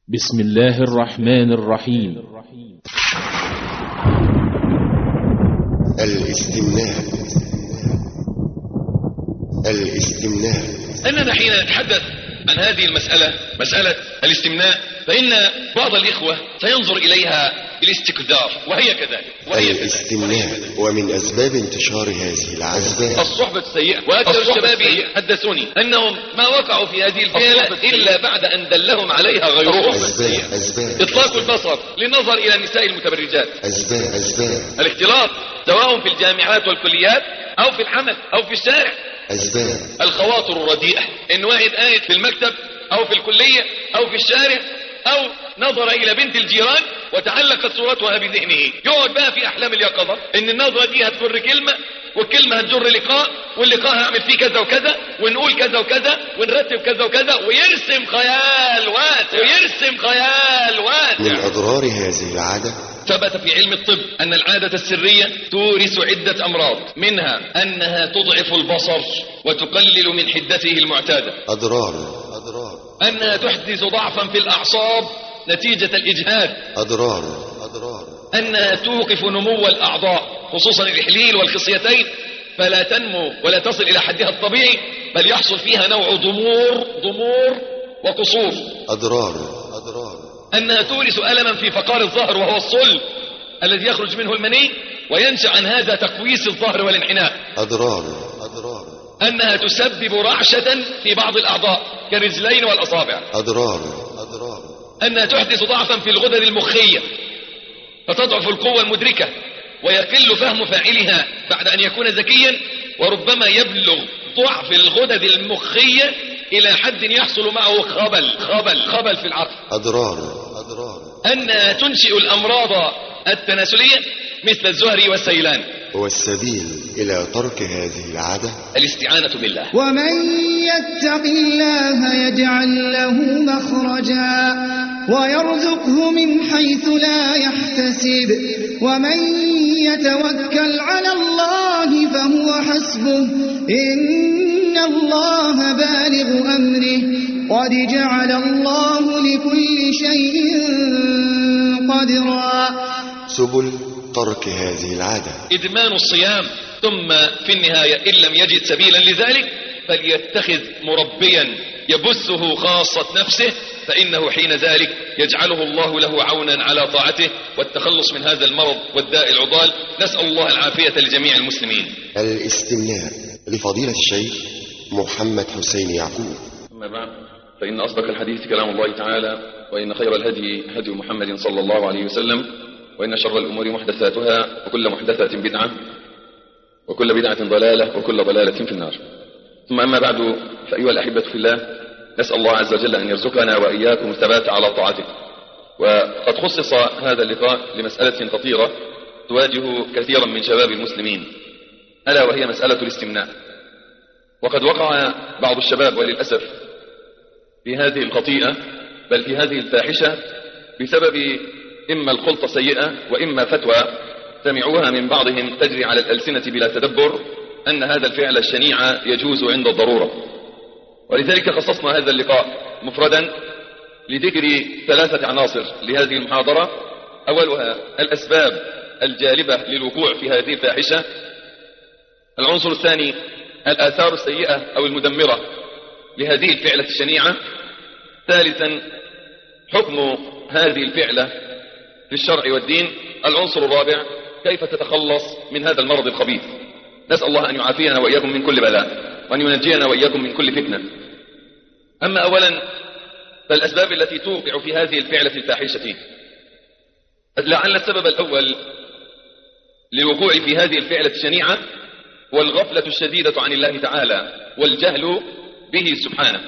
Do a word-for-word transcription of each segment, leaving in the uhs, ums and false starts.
بسم الله الرحمن الرحيم. الاستمناء الاستمناء أننا حين نتحدث عن هذه المسألة، مسألة الاستمناء، فإن بعض الإخوة سينظر إليها بالاستكثار، وهي كذلك وهي الاستمناء ومن أسباب انتشار هذه العزباء الصحبة السيئة. وأكثر الشباب حدثوني أنهم ما وقعوا في هذه الفعلة إلا بعد أن دلهم عليها غيرهم. أسباب أسباب إطلاق البصر للنظر إلى النساء المتبرجات، أسباب أسباب الاختلاط سواء في الجامعات والكليات أو في الحمل أو في الشارع، أسباب الخواطر الرديئة، إن واحد قاعد في المكتب أو في الكلية أو في الشارع أو نظر إلى بنت الجيران وتعلقت صورتها بذهنه، يقعد بقى في أحلام اليقظة إن النظرة دي هتجر كلمة والكلمة هتجر لقاء واللقاء هعمل فيه كذا وكذا ونقول كذا وكذا ونرتب كذا وكذا، ويرسم خيال واسع ويرسم خيال واسع. من أضرار هذه العادة ثبت في علم الطب أن العادة السرية تورث عدة أمراض، منها أنها تضعف البصر وتقلل من حدته المعتادة. أضرار أضرار أنها تحدث ضعفا في الأعصاب نتيجة الإجهاد. أضرار أضرار أنها توقف نمو الأعضاء خصوصا الإحليل والخصيتين فلا تنمو ولا تصل إلى حدها الطبيعي، بل يحصل فيها نوع ضمور ضمور وقصور. أضرار أضرار أنها تورث ألما في فقار الظهر وهو الصلب الذي يخرج منه المني، وينشأ عن هذا تقويس الظهر والانحناء. أضرار أضرار أنها تسبب رعشة في بعض الأعضاء كالرجلين والأصابع. أضرار أضرار أنها تحدث ضعفا في الغدد المخية فتضعف القوة المدركة ويقل فهم فاعلها بعد أن يكون ذكيا، وربما يبلغ ضعف الغدد المخية إلى حد يحصل معه خبل خبل خبل في العقل. أضرار أضرار أنها تنشئ الأمراض التناسلية مثل الزهري والسيلان. والسبيل إلى ترك هذه العادة الاستعانة بالله. ومن يتق الله يجعل له مخرجا ويرزقه من حيث لا يحتسب ومن يتوكل على الله فهو حسبه إن الله بالغ أمره قد جعل الله لكل شيء قدرا. سبل ترك هذه العادة إدمان الصيام، ثم في النهاية إن لم يجد سبيلا لذلك فليتخذ مربيا يبثه خاصة نفسه، فإنه حين ذلك يجعله الله له عونا على طاعته والتخلص من هذا المرض والداء العضال. نسأل الله العافية لجميع المسلمين. الاستمناء لفضيلة الشيخ محمد حسين يعقوب. أما بعد، فإن أصدق الحديث كلام الله تعالى، وإن خير الهدي هدي محمد صلى الله عليه وسلم، وإن شر الأمور محدثاتها وكل محدثة بدعة وكل بدعة ضلالة وكل ضلالة في النار. ثم أما بعد، فأيها الأحبة في الله، نسأل الله عز وجل أن يرزقنا وإياكم الثبات على طاعته. وقد خصص هذا اللقاء لمسألة خطيرة تواجه كثيرا من شباب المسلمين، ألا وهي مسألة الاستمناء. وقد وقع بعض الشباب وللأسف في هذه الخطيئة بل في هذه الفاحشة بسبب إما الخلطة سيئة وإما فتوى سمعوها من بعضهم تجري على الألسنة بلا تدبر أن هذا الفعل الشنيع يجوز عند الضرورة. ولذلك خصصنا هذا اللقاء مفردا لذكر ثلاثة عناصر لهذه المحاضرة. أولها الأسباب الجالبة للوقوع في هذه الفاحشة. العنصر الثاني الآثار السيئة أو المدمرة لهذه الفعلة الشنيعة. ثالثا حكم هذه الفعلة في الشرع والدين. العنصر الرابع كيف تتخلص من هذا المرض الخبيث. نسأل الله أن يعافينا وإياكم من كل بلاء وأن ينجينا وإياكم من كل فتنة. أما أولا فالأسباب التي توقع في هذه الفعلة الفاحشة. لعل السبب الأول للوقوع في هذه الفعلة الشنيعة والغفلة الشديدة عن الله تعالى والجهل به سبحانه.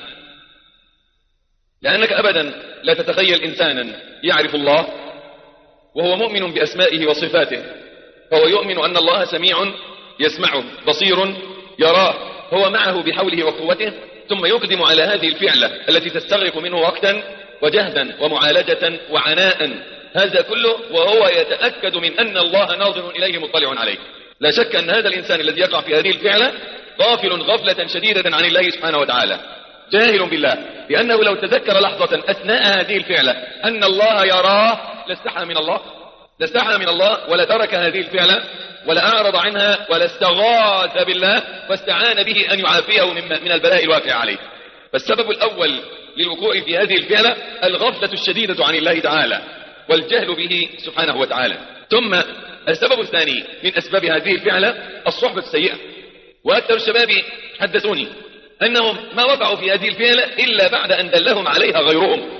لأنك أبدا لا تتخيل إنسانا يعرف الله وهو مؤمن بأسمائه وصفاته، فهو يؤمن أن الله سميع يسمعه، بصير يراه، هو معه بحوله وقوته، ثم يقدم على هذه الفعلة التي تستغرق منه وقتا وجهدا ومعالجة وعناء، هذا كله وهو يتأكد من أن الله ناظر إليه مطلع عليه. لا شك أن هذا الإنسان الذي يقع في هذه الفعلة غافل غفلة شديدة عن الله سبحانه وتعالى، جاهل بالله، لأنه لو تذكر لحظة أثناء هذه الفعلة أن الله يراه لاستحى من الله لاستحى من الله ولا ترك هذه الفعلة ولا أعرض عنها ولا استغاث بالله واستعان به أن يعافيه من البلاء الواقع عليه. فالسبب الأول للوقوع في هذه الفعلة الغفلة الشديدة عن الله تعالى والجهل به سبحانه وتعالى. ثم السبب الثاني من أسباب هذه الفعلة الصحبة السيئة. وأكثر الشباب حدثوني أنهم ما وقعوا في هذه الفعلة إلا بعد أن دلهم عليها غيرهم.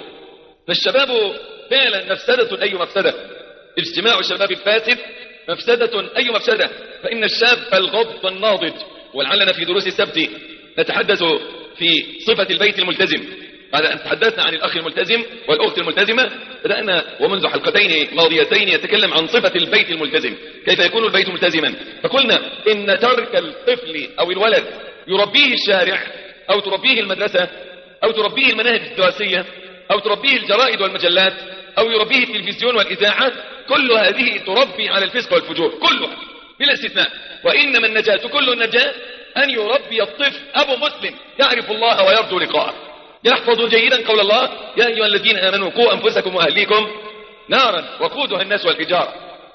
فالشباب فعلا مفسدة أي مفسدة، اجتماع الشباب الفاسد مفسدة أي مفسدة. فإن الشاب الغض الناضج، ولعلنا في دروس السبت نتحدث في صفة البيت الملتزم بعد أن تحدثنا عن الأخ الملتزم والأخت الملتزمة. بدأنا ومنذ حلقتين ماضيتين يتكلم عن صفة البيت الملتزم، كيف يكون البيت ملتزما. فقلنا إن ترك الطفل أو الولد يربيه الشارع أو تربيه المدرسة أو تربيه المناهج الدراسية أو تربيه الجرائد والمجلات أو يربيه التلفزيون والإذاعة، كل هذه تربي على الفسق والفجور كلها بلا استثناء. وإنما النجاة كل النجاة أن يربي الطفل أبو مسلم يعرف الله ويرجو لقاءه، يحفظ جيدا قول الله يا أيها الذين آمنوا قوا أنفسكم وأهليكم نارا وقودها الناس والحجارة.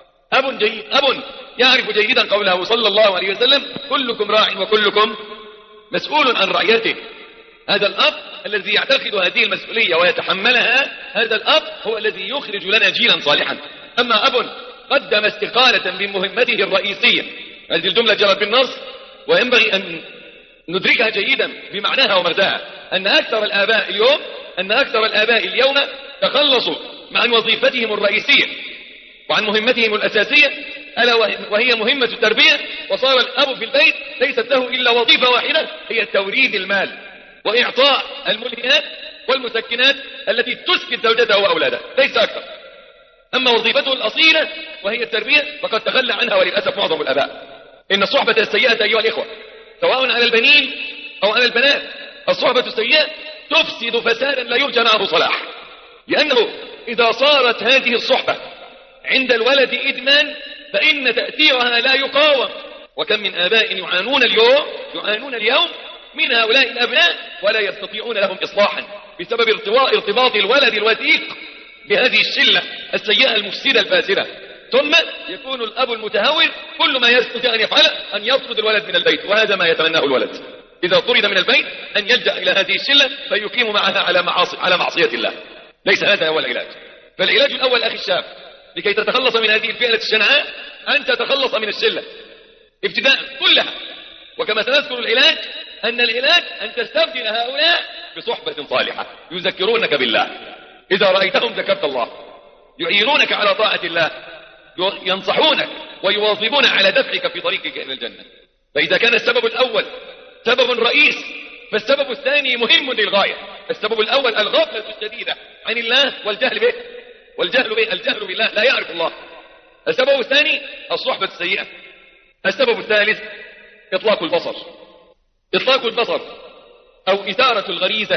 أب جيد أب يعرف جيدا قوله صلى الله عليه وسلم كلكم راع وكلكم مسؤول عن رعيته. هذا الأب الذي يعتقد هذه المسؤولية ويتحملها، هذا الأب هو الذي يخرج لنا جيلا صالحا. أما أب قدم استقالة من مهمته الرئيسية، هذه الجملة جرت بالنص وينبغي أن ندركها جيدا بمعناها ومغزاها، أن أكثر الآباء اليوم أن أكثر الآباء اليوم تخلصوا عن وظيفتهم الرئيسية وعن مهمتهم الأساسية ألا وهي مهمة التربية، وصار الأب في البيت ليست له إلا وظيفة واحدة هي توريد المال وإعطاء الملهيات والمسكنات التي تسكن زوجته وأولاده، ليس أكثر. أما وظيفته الأصيلة وهي التربية فقد تخلى عنها وللأسف معظم الآباء. إن الصحبة السيئة أيها الإخوة سواء على البنين أو على البنات، الصحبة السيئة تفسد فسادا لا يرجى معه صلاح. لأنه إذا صارت هذه الصحبة عند الولد إدمان فإن تأثيرها لا يقاوم. وكم من آباء يعانون اليوم يعانون اليوم من هؤلاء الأبناء ولا يستطيعون لهم إصلاحا بسبب ارتواء ارتباط الولد الوثيق بهذه الشلة السيئة المفسدة الفاسدة. ثم يكون الأب المتهور كل ما يستطيع أن يفعله أن يطرد الولد من البيت، وهذا ما يتمناه الولد إذا طرد من البيت، أن يلجأ إلى هذه الشلة فيقيم معها على معاصي على معصية الله. ليس هذا هو العلاج. فالعلاج الأول أخي الشاب لكي تتخلص من هذه الفئة الشنعاء أن تتخلص من الشلة ابتداء كلها. وكما سنذكر العلاج أن العلاج أن تستبدل هؤلاء بصحبة صالحة يذكرونك بالله، إذا رأيتهم ذكرت الله، يعينونك على طاعة الله، ينصحونك ويواظبون على دفعك في طريقك إلى الجنة. فإذا كان السبب الأول سبب رئيس فالسبب الثاني مهم للغاية. السبب الأول الغفلة الشديدة عن الله والجهل به والجهل به الجهل بالله، لا يعرف الله. السبب الثاني الصحبة السيئة. السبب الثالث إطلاق البصر. إطلاق البصر أو إثارة الغريزة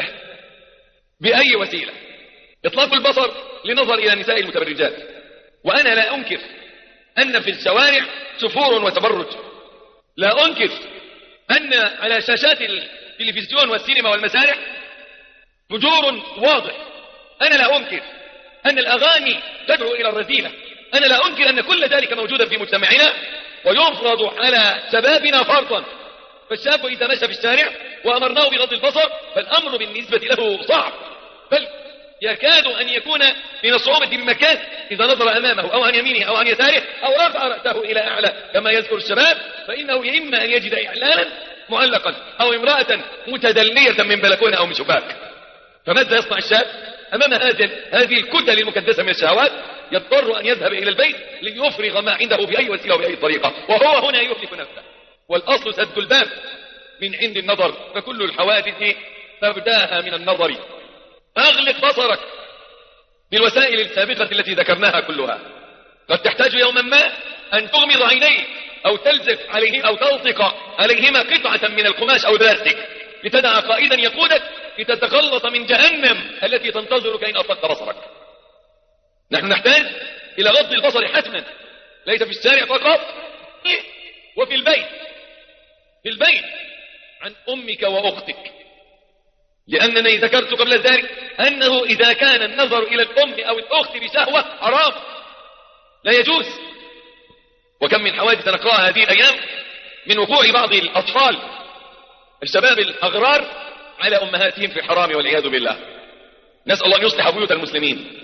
بأي وسيلة. إطلاق البصر لنظر إلى نساء المتبرجات. وأنا لا أنكر أن في الشوارع سفور وتبرج، لا أنكر أن على شاشات التلفزيون والسينما والمسارح فجور واضح، أنا لا أنكر أن الأغاني تدعو إلى الرذيلة، أنا لا أنكر أن كل ذلك موجودا في مجتمعنا ويفرض على شبابنا فرضا. فالشاب إذا مشى في الشارع وأمرناه بغض البصر فالأمر بالنسبة له صعب، بل يكاد أن يكون من الصعوبة بمكان إذا نظر أمامه أو عن يمينه أو عن يساره أو رفع رأسه إلى أعلى كما يذكر الشباب، فإنه إما أن يجد إعلانا معلقا أو امرأة متدلية من بلكونة أو من شباك. فماذا يصنع الشاب أمام هذه الكتل المكدسة من الشهوات؟ يضطر أن يذهب إلى البيت ليفرغ ما عنده بأي وسيلة وبأي طريقة، وهو هنا يهلك نفسه. والأصل سد الباب من عند النظر، فكل الحوادث تبداها من النظر. أغلق بصرك بالوسائل السابقة التي ذكرناها كلها. قد تحتاج يوما ما أن تغمض عينيك أو تلزق عليه أو تلصق عليهما قطعة من القماش أو البلاستيك لتدع قائدا يقودك لتتخلص من جهنم التي تنتظرك إن أطلقت بصرك. نحن نحتاج إلى غض البصر حتما، ليس في الشارع فقط، وفي البيت. في البيت عن أمك وأختك، لأنني ذكرت قبل ذلك أنه إذا كان النظر إلى الأم أو الأخت بشهوة حرام لا يجوز. وكم من حوادث نقرأها هذه الأيام من وقوع بعض الأطفال الشباب الأغرار على أمهاتهم في الحرام والعياذ بالله. نسأل الله أن يصلح بيوت المسلمين.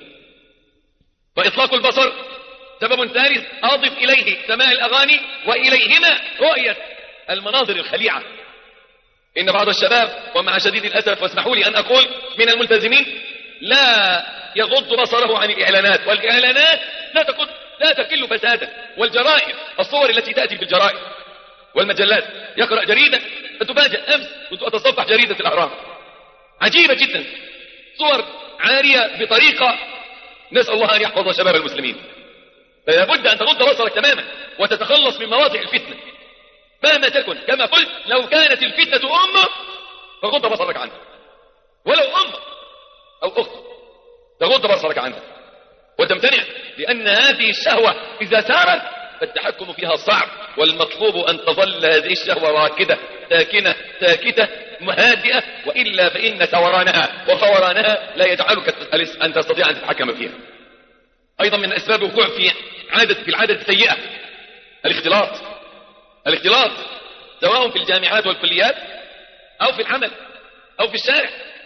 فإطلاق البصر سبب ثالث أضف إليه سماع الأغاني وإليهما رؤية المناظر الخليعة. إن بعض الشباب ومع شديد الأسف واسمحوا لي أن أقول من الملتزمين لا يغض بصره عن الإعلانات، والإعلانات لا تقل لا تقل فسادا، والجرائد الصور التي تأتي في الجرائد والمجلات. يقرأ جريدة فتفاجأ أمس كنت أتصفح جريدة الأهرام عجيبة جدا، صور عارية بطريقة نسأل الله أن يحفظ شباب المسلمين. فلا بد أن تغض بصرك تماما وتتخلص من مواضع الفتنة مهما تكن. كما قلت لو كانت الفتنة أمة فغض بصرك عنها، ولو أمة أو أخت تغض بصرك عنها وتمتنع، لأن هذه الشهوة إذا سارت فالتحكم فيها صعب، والمطلوب أن تظل هذه الشهوة راكدة ساكنة ساكتة هادئة، وإلا فإن ثورانها وفورانها لا يجعلك أن تستطيع أن تتحكم فيها. أيضا من أسباب الوقوع في عادة في العادة السيئة الاختلاط. الاختلاط سواء في الجامعات والكليات أو في العمل أو في الشارع.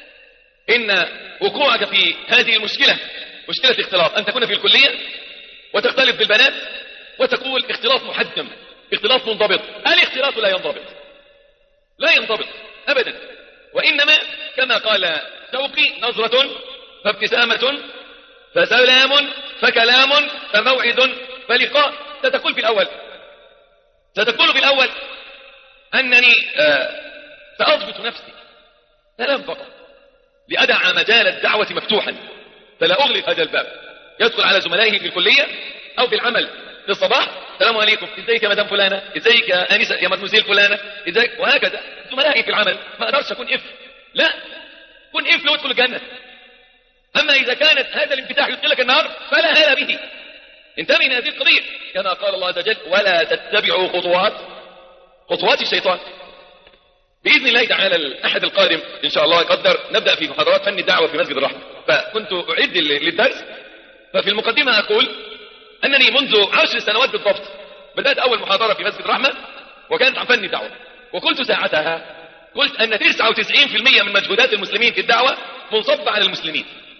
إن وقوعك في هذه المشكلة مشكلة الاختلاط، أن تكون في الكلية وتختلط بالبنات وتقول اختلاط محجم اختلاط منضبط. الاختلاط لا ينضبط لا ينضبط أبدا، وإنما كما قال شوقي نظرة فابتسامة فسلام فكلام فموعد فلقاء. ستقول في الأول ستقول في الأول أنني آه سأضبط نفسي سلام فقط لأدع مجال الدعوة مفتوحا، فلا أغلق هذا الباب. يدخل على زملائه في الكلية أو في العمل في الصباح السلام عليكم، ازيك يا مدام فلانة، ازيك يا أنسة يا مدموزيل فلانة، ازيك، وهكذا. زملائي في العمل ما أقدرش أكون إف، لا كن إف وادخل الجنة. أما إذا كانت هذا الانفتاح يدخلك النار فلا هال به. انتبه من هذه القضية كما قال الله عز وجل ولا تتبعوا خطوات خطوات الشيطان. بإذن الله تعالى الأحد القادم إن شاء الله يقدر نبدأ في محاضرات فن الدعوة في مسجد الرحمة. فكنت أعد للدرس، ففي المقدمة أقول أنني منذ عشر سنوات بالضبط بدأت أول محاضرة في مسجد الرحمة وكانت عن فن الدعوة، وقلت ساعتها قلت أن تسعة وتسعين بالمئة من مجهودات المسلمين في الدعوة منصبة على المسلمين،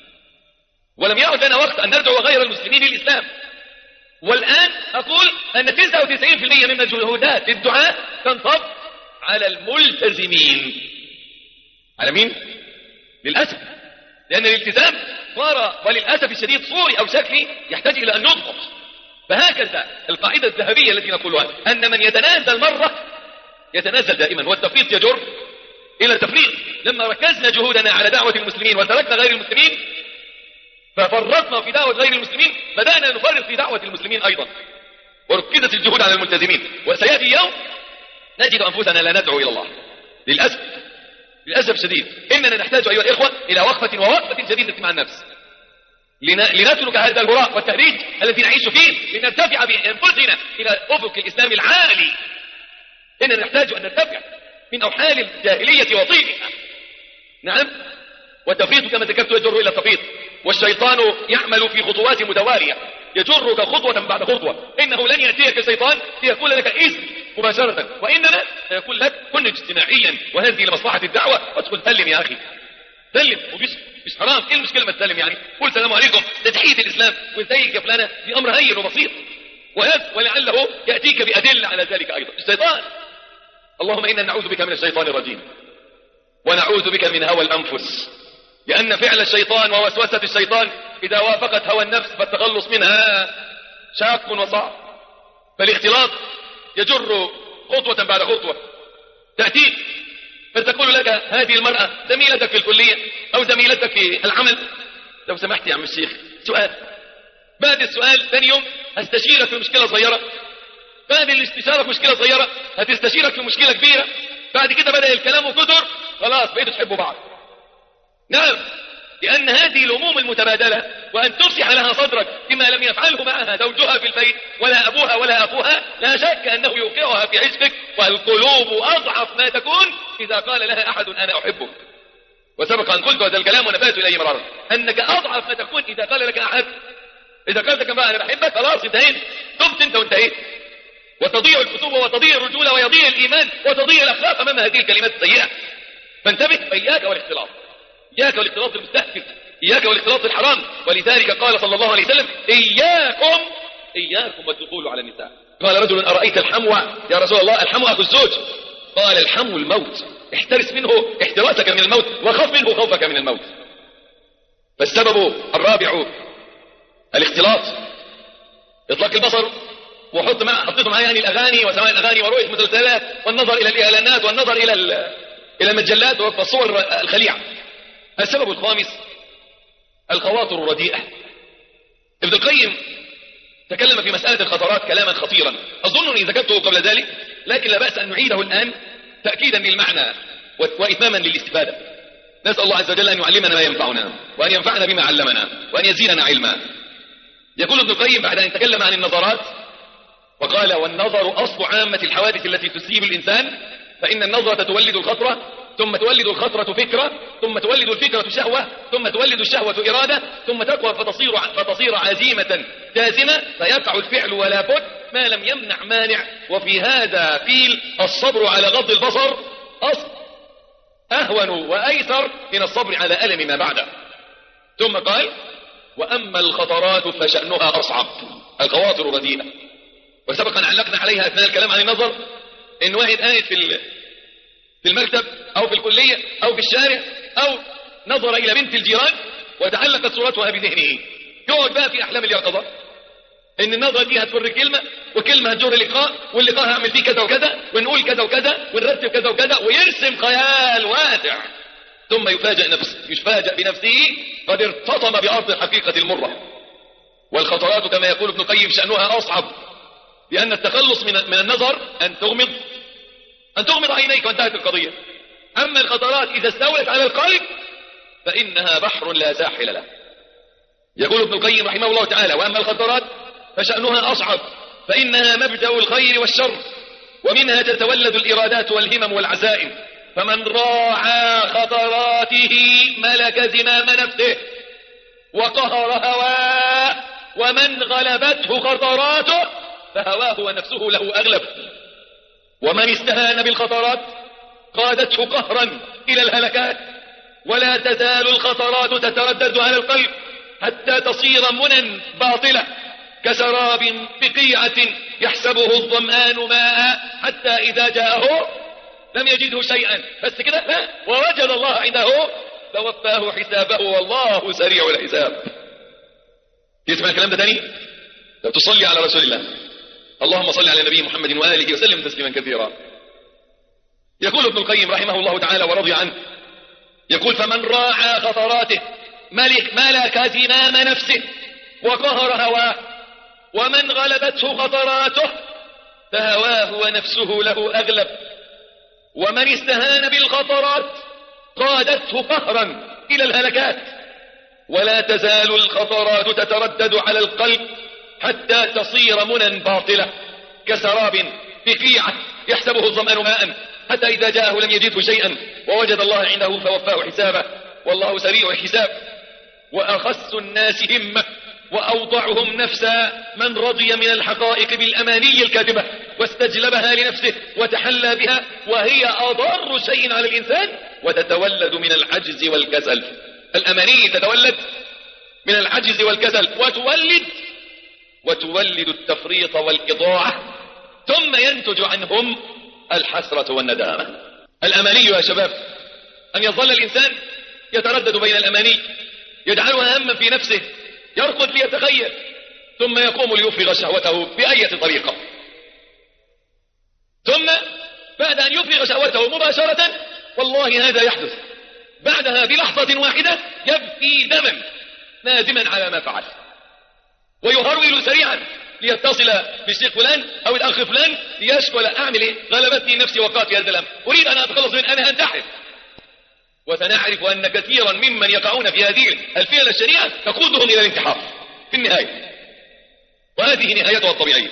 ولم يعد لنا وقت أن ندعو غير المسلمين للإسلام. والآن أقول أن تسعة وتسعين بالمئة من مجهودات الدعاء تنصب على الملتزمين. على مين؟ للأسف، لأن الالتزام صار وللأسف الشديد صوري أو شكلي يحتاج إلى أن نضبط. فهكذا القاعدة الذهبية التي نقولها أن من يتنازل مرة يتنازل دائما، والتفريط يجر إلى التفريط. لما ركزنا جهودنا على دعوة المسلمين وتركنا غير المسلمين ففرطنا في دعوة غير المسلمين، بدأنا نفرط في دعوة المسلمين أيضا، وركزت الجهود على الملتزمين. وسيأتي يوم نجد أنفسنا لا ندعو إلى الله للأسف للأسف شديد. إننا نحتاج أيها الإخوة إلى وقفة ووقفة جديدة مع النفس لنترك هذا الهراء والتهريج الذي نعيش فيه، لنرتفع بأنفسنا إلى أفق الإسلام العالي. إننا نحتاج أن نرتفع من أوحال الجاهلية وطينها. نعم، والتفريط كما ذكرت يجر إلى التفريط، والشيطان يعمل في خطوات متوالية يجرك خطوة بعد خطوة. إنه لن يأتيك الشيطان ليقول لك إذن مباشرة، وإنما يقول لك كن اجتماعيا وهذه لمصلحة الدعوة، وادخل سلم يا أخي سلم، ومش مش حرام. إيه المشكلة ما تسلم يعني؟ قول السلام عليكم، ده تحية الإسلام، وازيك يا فلانة، في أمر هين وبسيط، ولعله يأتيك بأدلة على ذلك أيضا. الشيطان اللهم إنا نعوذ بك من الشيطان الرجيم ونعوذ بك من هوى الأنفس، لأن فعل الشيطان ووسوسة الشيطان إذا وافقت هوى النفس فالتخلص منها شاق وصعب. فالاختلاط يجر خطوة بعد خطوة، تأتيك فتقول لك هذه المرأة زميلتك في الكلية أو زميلتك في العمل لو سمحت يا عم الشيخ سؤال. بعد السؤال ثاني يوم هستشيرك في مشكلة صغيرة، بعد الاستشارة في مشكلة صغيرة هتستشيرك في مشكلة كبيرة، بعد كده بدأ الكلام وكثر، خلاص بقيتوا تحبوا بعض. نعم، لأن هذه الأموم المتبادلة وأن تفسح لها صدرك بما لم يفعله معها زوجها في البيت ولا أبوها ولا أخوها، لا شك أنه يوقعها في عشقك، والقلوب أضعف ما تكون إذا قال لها أحد أنا أحبك. وسبق أن قلت هذا الكلام ونبهت إليه مرارا، أنك أضعف ما تكون إذا قال لك أحد، إذا قال لك بقى أنا بحبك، خلاص انتهيت، تبت أنت وانتهيت، وتضيع الفتوة وتضيع الرجولة ويضيع الإيمان وتضيع الأخلاق أمام هذه الكلمات السيئة. فانتبه، فإياك والاختلاط، إياك والاختلاط المستهتر، إياك والاختلاط الحرام. ولذلك قال صلى الله عليه وسلم إياكم إياكم والدخول على النساء. قال رجل أرأيت الحموى يا رسول الله؟ الحموى أخو الزوج. قال الحمو الموت، احترس منه احتراسك من الموت وخف منه خوفك من الموت. فالسبب الرابع الاختلاط، إطلاق البصر، وحط مع حطيته معاه يعني الأغاني وسماع الأغاني ورؤية المسلسلات والنظر إلى الإعلانات والنظر إلى إلى المجلات والصور الخليعة. السبب الخامس الخواطر الرديئة. ابن القيم تكلم في مسألة الخطرات كلاما خطيرا أظنني ذكرته قبل ذلك، لكن لا بأس أن نعيده الآن تأكيدا للمعنى وإتماما للاستفادة. نسأل الله عز وجل أن يعلمنا ما ينفعنا وأن ينفعنا بما علمنا وأن يزيدنا علما. يقول ابن القيم بعد أن تكلم عن النظرات وقال والنظر أصل عامة الحوادث التي تصيب الإنسان، فإن النظرة تولد الخطرة، ثم تولد الخطرة فكرة، ثم تولد الفكرة شهوة، ثم تولد الشهوة إرادة، ثم تقوى فتصير, فتصير عزيمة جازمة، فيقع الفعل ولا بد ما لم يمنع مانع. وفي هذا قيل الصبر على غض البصر أصل أهون وأيسر من الصبر على ألم ما بعده. ثم قال وأما الخطرات فشأنها أصعب، الخواطر رديئة. وسبق أن علقنا عليها أثناء الكلام عن النظر، إن واحد قاعد في في المكتب أو في الكلية أو في الشارع أو نظر إلى بنت الجيران وتعلقت صورتها بذهنه، يقعد بقى في أحلام اليقظة إن النظرة دي هتفر كلمة وكلمة هتجر لقاء، واللقاء هعمل فيه كذا وكذا ونقول كذا وكذا ونرتب كذا وكذا، ويرسم خيال واسع، ثم يفاجأ نفسه يفاجأ بنفسه قد ارتطم بأرض الحقيقة المرة. والخطرات كما يقول ابن القيم شأنها أصعب، لأن التخلص من من النظر أن تغمض أن تغمض عينيك وانتهت القضية. أما الخطرات إذا استولت على القلب فإنها بحر لا ساحل له. يقول ابن القيم رحمه الله تعالى وأما الخطرات فشأنها أصعب، فإنها مبدأ الخير والشر، ومنها تتولد الإرادات والهمم والعزائم. فمن راعى خطراته ملك زمام نفسه وقهر هواه، ومن غلبته خطراته فهواه ونفسه له أغلب. ومن استهان بالخطرات قادته قهرا إلى الهلكات. ولا تزال الخطرات تتردد على القلب حتى تصير منى باطلة كسراب بقيعة يحسبه الظمآن ماء حتى إذا جاءه لم يجده شيئا، بس كده ووجد الله عنده فوفاه حسابه والله سريع الحساب. يسمع الكلام ده تاني؟ لو تصلي على رسول الله، اللهم صل على النبي محمد وآله وسلم تسليما كثيرا. يقول ابن القيم رحمه الله تعالى ورضي عنه، يقول فمن راعى خطراته ملك ملك زمام نفسه وقهر هواه، ومن غلبته خطراته فهواه ونفسه له أغلب. ومن استهان بالخطرات قادته قهرا إلى الهلكات. ولا تزال الخطرات تتردد على القلب حتى تصير منى باطلة كسراب بقيعة يحسبه الظمآن ماء حتى إذا جاءه لم يجده شيئا ووجد الله عنده فوفاه حسابه والله سريع الحساب. وأخس الناس همة وأوضعهم نفسا من رضي من الحقائق بالأماني الكاذبة واستجلبها لنفسه وتحلى بها، وهي أضر شيء على الإنسان وتتولد من العجز والكسل. الأماني تتولد من العجز والكسل وتولد وتولد التفريط والإضاعة، ثم ينتج عنهم الحسرة والندامة. الأماني يا شباب أن يظل الإنسان يتردد بين الأماني يجعلها هما في نفسه، يرقد ليتخيل ثم يقوم ليفرغ شهوته بأية طريقة، ثم بعد أن يفرغ شهوته مباشرة والله هذا يحدث بعدها بلحظة واحدة يبكي دما نادما على ما فعل، ويهرول سريعا ليتصل بالشيخ فلان أو الأخ فلان ليشكو أعمل إيه؟ غلبتني نفسي وقعت في هذا الأمر، أريد أن أتخلص من أنا أنتحر. وسنعرف أن كثيرا ممن يقعون في هذه الفعل الشريعة تقودهم إلى الانتحار في النهاية، وهذه نهايتها الطبيعية.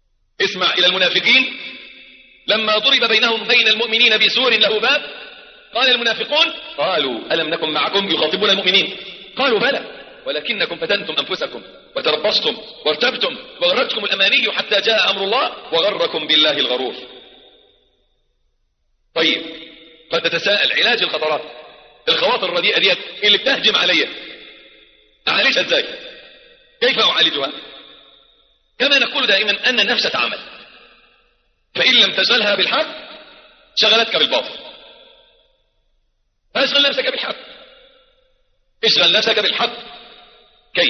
اسمع إلى المنافقين لما ضرب بينهم بين المؤمنين بسور له باب قال المنافقون قالوا ألم نكن معكم يخاطبون المؤمنين قالوا بلى ولكنكم فتنتم أنفسكم وتربصتم وارتبتم وغرتكم الأماني حتى جاء أمر الله وغركم بالله الغرور. طيب قد تتساءل علاج الخطرات الخواطر الرديئة ديت اللي بتهجم عليا أعالجها ازاي؟ كيف أعالجها؟ كما نقول دائما أن النفس تعمل، فإن لم تشغلها بالحق شغلتك بالباطل. فاشغل نفسك بالحق، اشغل نفسك بالحق. كيف؟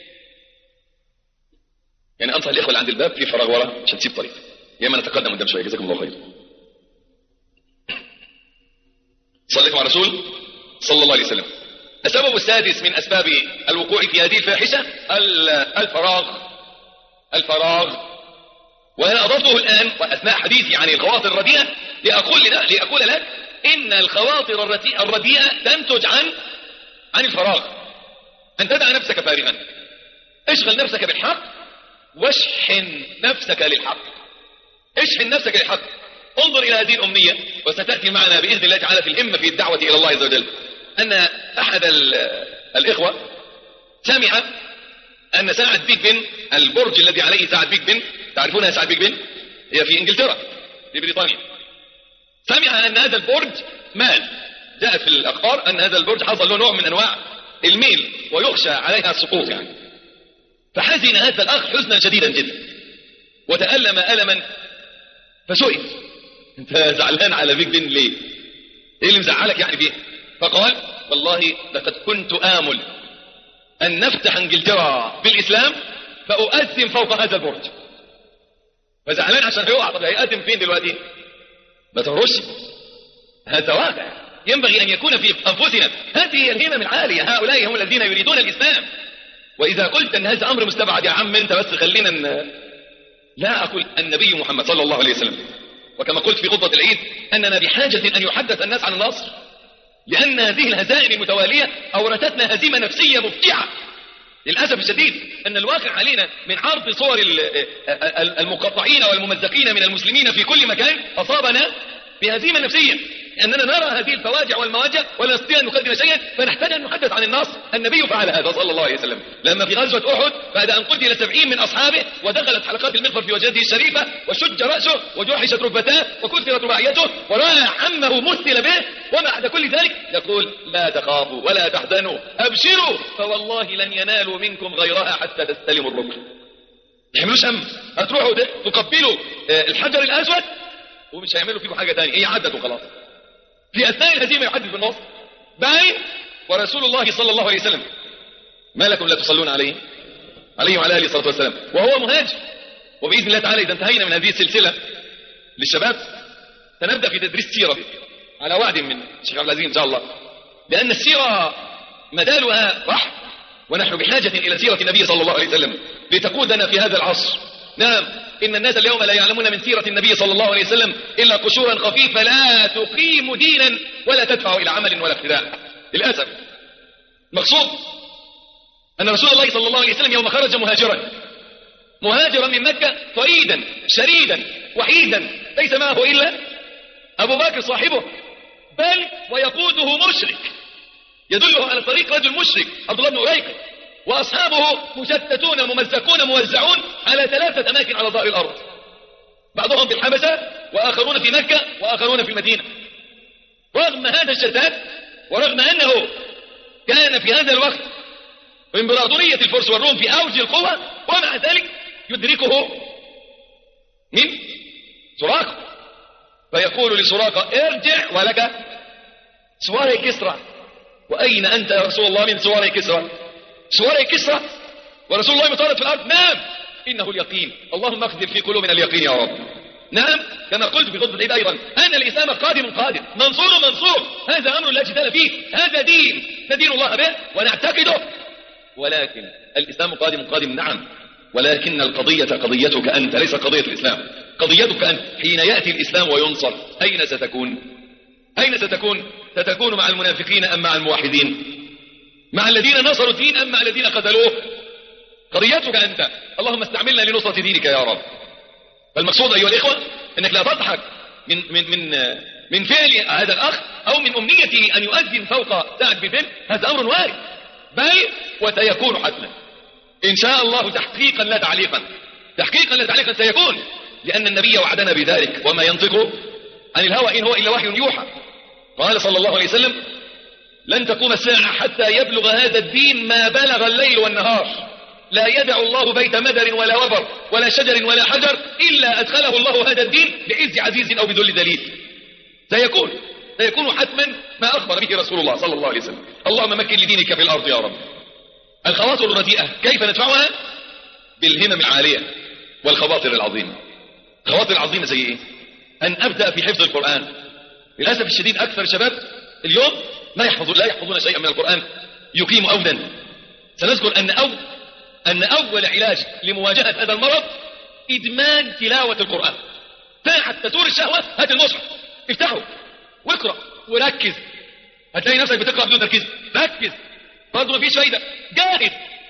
يعني أنصح الإخوة اللي عند الباب في فراغ ورا عشان تسيب طريق، يا إما نتقدم قدام شوية. جزاكم الله خير. صليت مع رسول صلى الله عليه وسلم. السبب السادس من أسباب الوقوع في هذه الفاحشة الفراغ. الفراغ وأنا أضفته الآن وأثناء حديثي عن الخواطر الرديئة لأقول لك, لأقول لك إن الخواطر الرديئة تنتج عن عن الفراغ. أن تدع نفسك فارغا، اشغل نفسك بالحق واشحن نفسك للحق. اشحن نفسك للحق. انظر إلى هذه الأمنية وستأتي معنا بإذن الله تعالى في الهمة في الدعوة إلى الله عز وجل. أن أحد الإخوة سمع أن ساعة بيج بن، البرج الذي عليه ساعة بيج بن، تعرفونها ساعة بيج بن؟ هي في إنجلترا في بريطانيا. سمع أن هذا البرج مال، جاءت في الأخبار أن هذا البرج حصل له نوع من أنواع الميل ويخشى عليها السقوط يعني. فحزن هذا الأخ حزنا شديدا جدا وتألم ألما، فسئل أنت زعلان على بيج بن ليه؟ إيه اللي مزعلك يعني فيه؟ فقال والله لقد كنت آمل أن نفتح إنجلترا بالإسلام فأؤذن فوق هذا البرج. فزعلان عشان هيقع. طب هيقدم فين دلوقتي؟ ما تهرش. هذا واقع ينبغي أن يكون في أنفسنا. هذه هي الهمم العالية. هؤلاء هم الذين يريدون الإسلام. وإذا قلت أن هذا أمر مستبعد يا عم أنت بس خلينا ن... لا أقول النبي محمد صلى الله عليه وسلم، وكما قلت في خطبة العيد أننا بحاجة أن يحدث الناس عن النصر، لأن هذه الهزائم المتوالية أورثتنا هزيمة نفسية مفجعة. للأسف الشديد أن الواقع علينا من عرض صور المقطعين والممزقين من المسلمين في كل مكان أصابنا بهزيمة نفسية، أننا نرى هذه الفواجع والمواجع ولا نستطيع أن نقدم شيئا، فنحتاج أن نحدث عن النصر. النبي فعل هذا صلى الله عليه وسلم لما في غزوة أحد بعد أن قتل سبعين من أصحابه ودخلت حلقات المغفر في وجهه الشريفة وشج رأسه وجحشت ركبتاه وكسرت رباعيته ورأى عمه مثل به، وبعد كل ذلك يقول لا تخافوا ولا تحزنوا أبشروا فوالله لن ينالوا منكم غيرها حتى تستلموا الركن. ما يعملوش هم، هتروحوا تقبلوا الحجر الأسود ومش هيعملوا فيكم حاجة تانية، هي عدت وخلاص. في أثناء الهزيمة يحدث بالنصر باين ورسول الله صلى الله عليه وسلم ما لكم لا تصلون عليه عليه وعلى آله الصلاة والسلام وهو مهاجر. وبإذن الله تعالى إذا انتهينا من هذه السلسلة للشباب سنبدأ في تدريس سيرة على وعد من الشيخ عبد العزيز إن شاء الله، لأن السيرة مدالها رحم، ونحن بحاجة إلى سيرة النبي صلى الله عليه وسلم لتقودنا في هذا العصر. نعم إن الناس اليوم لا يعلمون من سيرة النبي صلى الله عليه وسلم إلا قشورا خفيفة لا تقيم دينا ولا تدفع إلى عمل ولا اقتداء. للأسف مقصود أن رسول الله صلى الله عليه وسلم يوم خرج مهاجرا مهاجرا من مكة فريدا شريدا وحيدا ليس معه إلا أبو بكر صاحبه، بل ويقوده مشرك يدله على طريق رجل مشرك عبد الله بن أريقط، وأصحابه مشتتون ممزقون موزعون على ثلاثة أماكن على ظهر الأرض، بعضهم في الحبشة وآخرون في مكة وآخرون في المدينة. رغم هذا الشتات ورغم أنه كان في هذا الوقت إمبراطورية الفرس والروم في أوج القوة، ومع ذلك يدركه من سراقة فيقول لسراقة ارجع ولك سواري كسرى. وأين أنت يا رسول الله من سواري كسرى؟ سواري كسرى ورسول الله مطارد في الأرض؟ نعم إنه اليقين، اللهم اقذف في قلوبنا اليقين يا رب. نعم كما قلت في خطبة العيد أيضا أن الإسلام قادم قادم منصور منصور، هذا أمر لا جدال فيه، هذا دين ندين الله به ونعتقده، ولكن الإسلام قادم قادم نعم، ولكن القضية قضيتك أنت ليس قضية الإسلام، قضيتك أنت. حين يأتي الإسلام وينصر أين ستكون؟ أين ستكون؟ ستكون مع المنافقين أم مع الموحدين؟ مع الذين نصروا الدين أم مع الذين قتلوه؟ قضيتك أنت، اللهم استعملنا لنصرة دينك يا رب. فالمقصود أيها الإخوة أنك لا تضحك من, من, من من فعل هذا الأخ أو من أمنيته أن يؤذن فوق ساعة بفن، هذا أمر وارد، بل وسيكون حتما إن شاء الله تحقيقا لا تعليقا، تحقيقا لا تعليقا سيكون، لأن النبي وعدنا بذلك، وما ينطق عن الهوى إن هو إلا وحي يوحى. قال صلى الله عليه وسلم: لن تقوم الساعة حتى يبلغ هذا الدين ما بلغ الليل والنهار، لا يدع الله بيت مدر ولا وبر ولا شجر ولا حجر إلا أدخله الله هذا الدين بعز عزيز أو بذل دليل. سيكون سيكون حتما ما أخبر به رسول الله صلى الله عليه وسلم. اللهم مكن لدينك في الأرض يا رب. الخواطر الرديئة كيف ندفعها؟ بالهمم العالية والخواطر العظيمة. الخواطر العظيمة زي إيه؟ أن أبدأ في حفظ القرآن. للأسف الشديد أكثر الشباب اليوم ما يحفظون لا يحفظون شيئا من القرآن يقيم أودا. سنذكر أن أول أن أول علاج لمواجهة هذا المرض إدمان تلاوة القرآن. ساعة تثور الشهوة هات المصحف افتحه واقرأ وركز، هتلاقي نفسك بتقرأ بدون تركيز. ركز برضه ما فيش فايدة، جاهد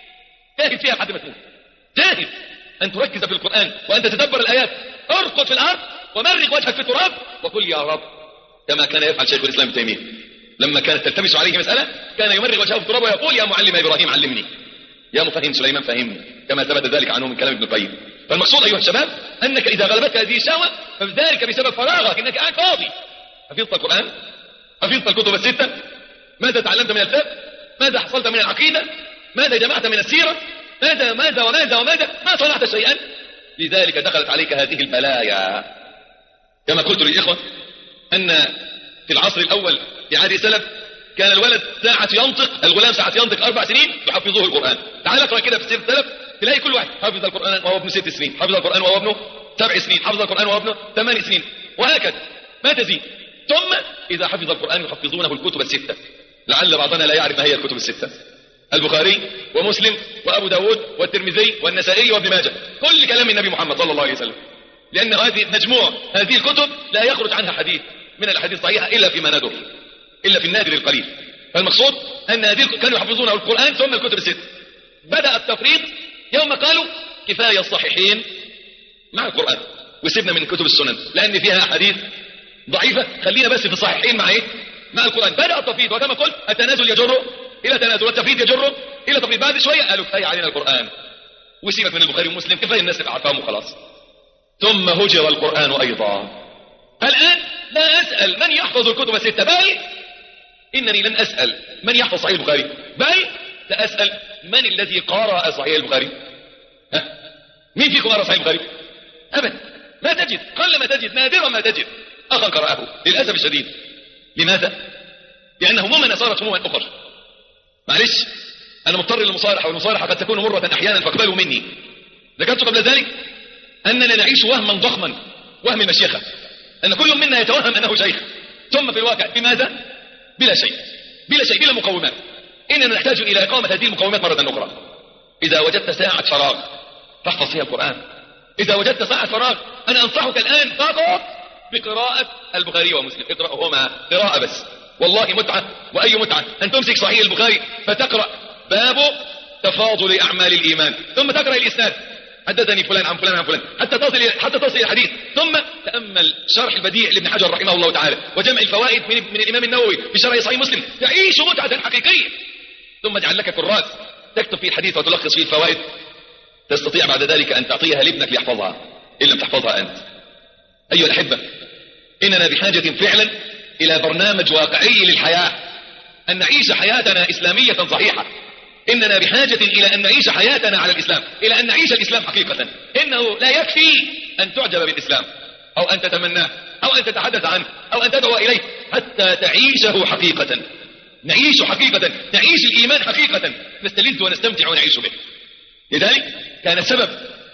جاهد فيها لحد ما تموت. جاهد أن تركز في القرآن وأن تتدبر الآيات. ارقد في الأرض ومرغ وجهك في التراب وقل يا رب، كما كان يفعل شيخ الإسلام ابن تيمية لما كانت تلتمس عليه مسألة كان يمرغ وجهه في التراب ويقول: يا معلم إبراهيم علمني، يا مفهم سليمان فهمني، كما ثبت ذلك عنه من كلام ابن القيم. فالمقصود أيها الشباب أنك إذا غلبتك هذه الشهوة فذلك بسبب فراغك، إنك قاعد فاضي. حفظت القرآن، حفظت الكتب الستة، ماذا تعلمت من الكتاب، ماذا حصلت من العقيدة، ماذا جمعت من السيرة، ماذا ماذا وماذا وماذا، ما صنعت شيئا. لذلك دخلت عليك هذه البلايا. كما قلت للإخوة أن في العصر الأول في عهد السلف كان الولد ساعة ينطق، الغلام ساعة ينطق أربع سنين يحفظوه القرآن. تعال اقرأ كده في سيرة السلف تلاقي كل واحد حفظ القرآن وهو ابن ست سنين، حفظ القرآن وهو ابنه سبع سنين، حفظ القرآن وهو ابنه ثمان سنين، وهكذا ما تزيد. ثم إذا حفظ القرآن يحفظونه الكتب الستة. لعل بعضنا لا يعرف ما هي الكتب الستة: البخاري ومسلم وأبو داود والترمذي والنسائي وابن ماجه، كل كلام النبي محمد صلى الله عليه وسلم. لأن هذه مجموع هذه الكتب لا يخرج عنها حديث من الأحاديث الصحيحة إلا فيما ندر، إلا في النادر القليل. فالمقصود أن هذه كانوا يحفظون القرآن ثم الكتب الست. بدأ التفريط يوم قالوا كفاية الصحيحين مع القرآن وسيبنا من كتب السنن لأن فيها أحاديث ضعيفة، خلينا بس في الصحيحين مع إيه؟ مع القرآن. بدأ التفريط، وكما قلت التنازل يجر إلى تنازل والتفريط يجر إلى تفريط. بعد شوية قالوا كفاية علينا القرآن وسيبك من البخاري ومسلم، كفاية الناس تبقى عارفاهم وخلاص. ثم هجر القرآن أيضا. الآن لا أسأل من يحفظ الكتب الستة، بل إنني لن أسأل من يحفظ صحيح البخاري، بل سأسأل من الذي قرأ صحيح البخاري. ها؟ مين فيكم قرأ صحيح البخاري؟ أبدا ما تجد، قل ما تجد، نادرا ما تجد أخا قرأه للأسف الشديد. لماذا؟ لأن همومنا صارت هموما أخرى. معلش أنا مضطر للمصارحة، والمصارحة قد تكون مرة أحيانا فاقبلوا مني. ذكرت قبل ذلك أننا نعيش وهما ضخما، وهم المشيخة، أن كل منا يتوهم أنه شيخ، ثم في الواقع بماذا؟ بلا شيء، بلا شيء، بلا مقومات. إننا نحتاج إلى إقامة هذه المقومات مرة أخرى. إذا وجدت ساعة فراغ فاحفظ فيها القرآن. إذا وجدت ساعة فراغ أنا أنصحك الآن فقط بقراءة البخاري ومسلم، اقرأهما قراءة بس، والله متعة، وأي متعة أن تمسك صحيح البخاري فتقرأ باب تفاضل أعمال الإيمان، ثم تقرأ الإسناد حدثني فلان عن فلان عن فلان حتى تصل حتى تصل الى الحديث، ثم تأمل شرح البديع لابن حجر رحمه الله تعالى وجمع الفوائد من, من الإمام النووي في شرح صحيح مسلم، تعيش متعة حقيقية. ثم اجعل لك كراس تكتب فيه الحديث وتلخص فيه الفوائد، تستطيع بعد ذلك أن تعطيها لابنك ليحفظها إن لم تحفظها أنت. أيها الأحبة، إننا بحاجة فعلا إلى برنامج واقعي للحياة، أن نعيش حياتنا إسلامية صحيحة. إننا بحاجة إلى أن نعيش حياتنا على الإسلام، إلى أن نعيش الإسلام حقيقة. إنه لا يكفي أن تعجب بالإسلام أو أن تتمناه أو أن تتحدث عنه أو أن تدعو إليه، حتى تعيشه حقيقة. نعيش حقيقة، نعيش الإيمان حقيقة، نستلذ ونستمتع ونعيش به. لذلك كان السبب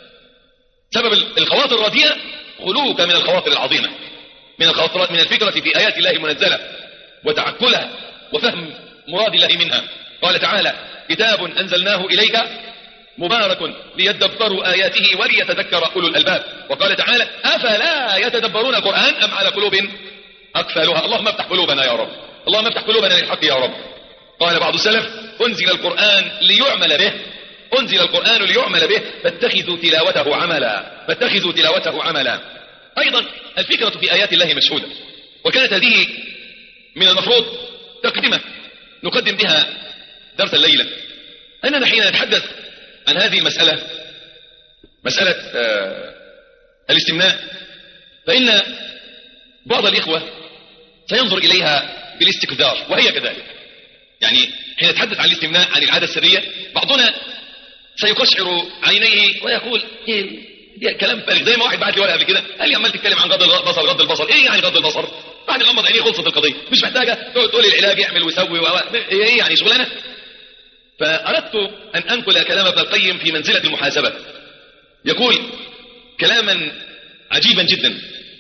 سبب الخواطر الرديئة خلوك من الخواطر العظيمة، من الخواطرات، من الفكرة في آيات الله المنزلة وتعقلها وفهم مراد الله منها. قال تعالى: كتاب أنزلناه إليك مبارك ليدبروا آياته وليتذكر أولو الألباب. وقال تعالى: أفلا يتدبرون القرآن أم على قلوب أقفالها. اللهم افتح قلوبنا يا رب، اللهم افتح قلوبنا للحق يا رب. قال بعض السلف: أنزل القرآن ليعمل به، أنزل القرآن ليعمل به فاتخذوا تلاوته عملا، فاتخذوا تلاوته عملا. أيضا الفكرة في آيات الله مشهودة، وكانت هذه من المفروض تقدمة نقدم بها درس الليلة، أننا حين نتحدث عن هذه المسألة، مسألة آه الاستمناء، فإن بعض الإخوة سينظر إليها بالاستكثار، وهي كذلك. يعني حين نتحدث عن الاستمناء، عن العادة السرية، بعضنا سيقشعر عينيه ويقول إيه كلام فارغ، زي ما واحد بعت لي ورقه قبل كده قال لي عمال تتكلم عن غض البصر غض البصر، ايه يعني غض البصر؟ بعد غمض عينيه خلصت القضيه، مش محتاجه تقعد تقول العلاج يعمل ويسوي و... ايه يعني شغلانه. فاردت ان انقل كلام ابن القيم في منزله المحاسبه. يقول كلاما عجيبا جدا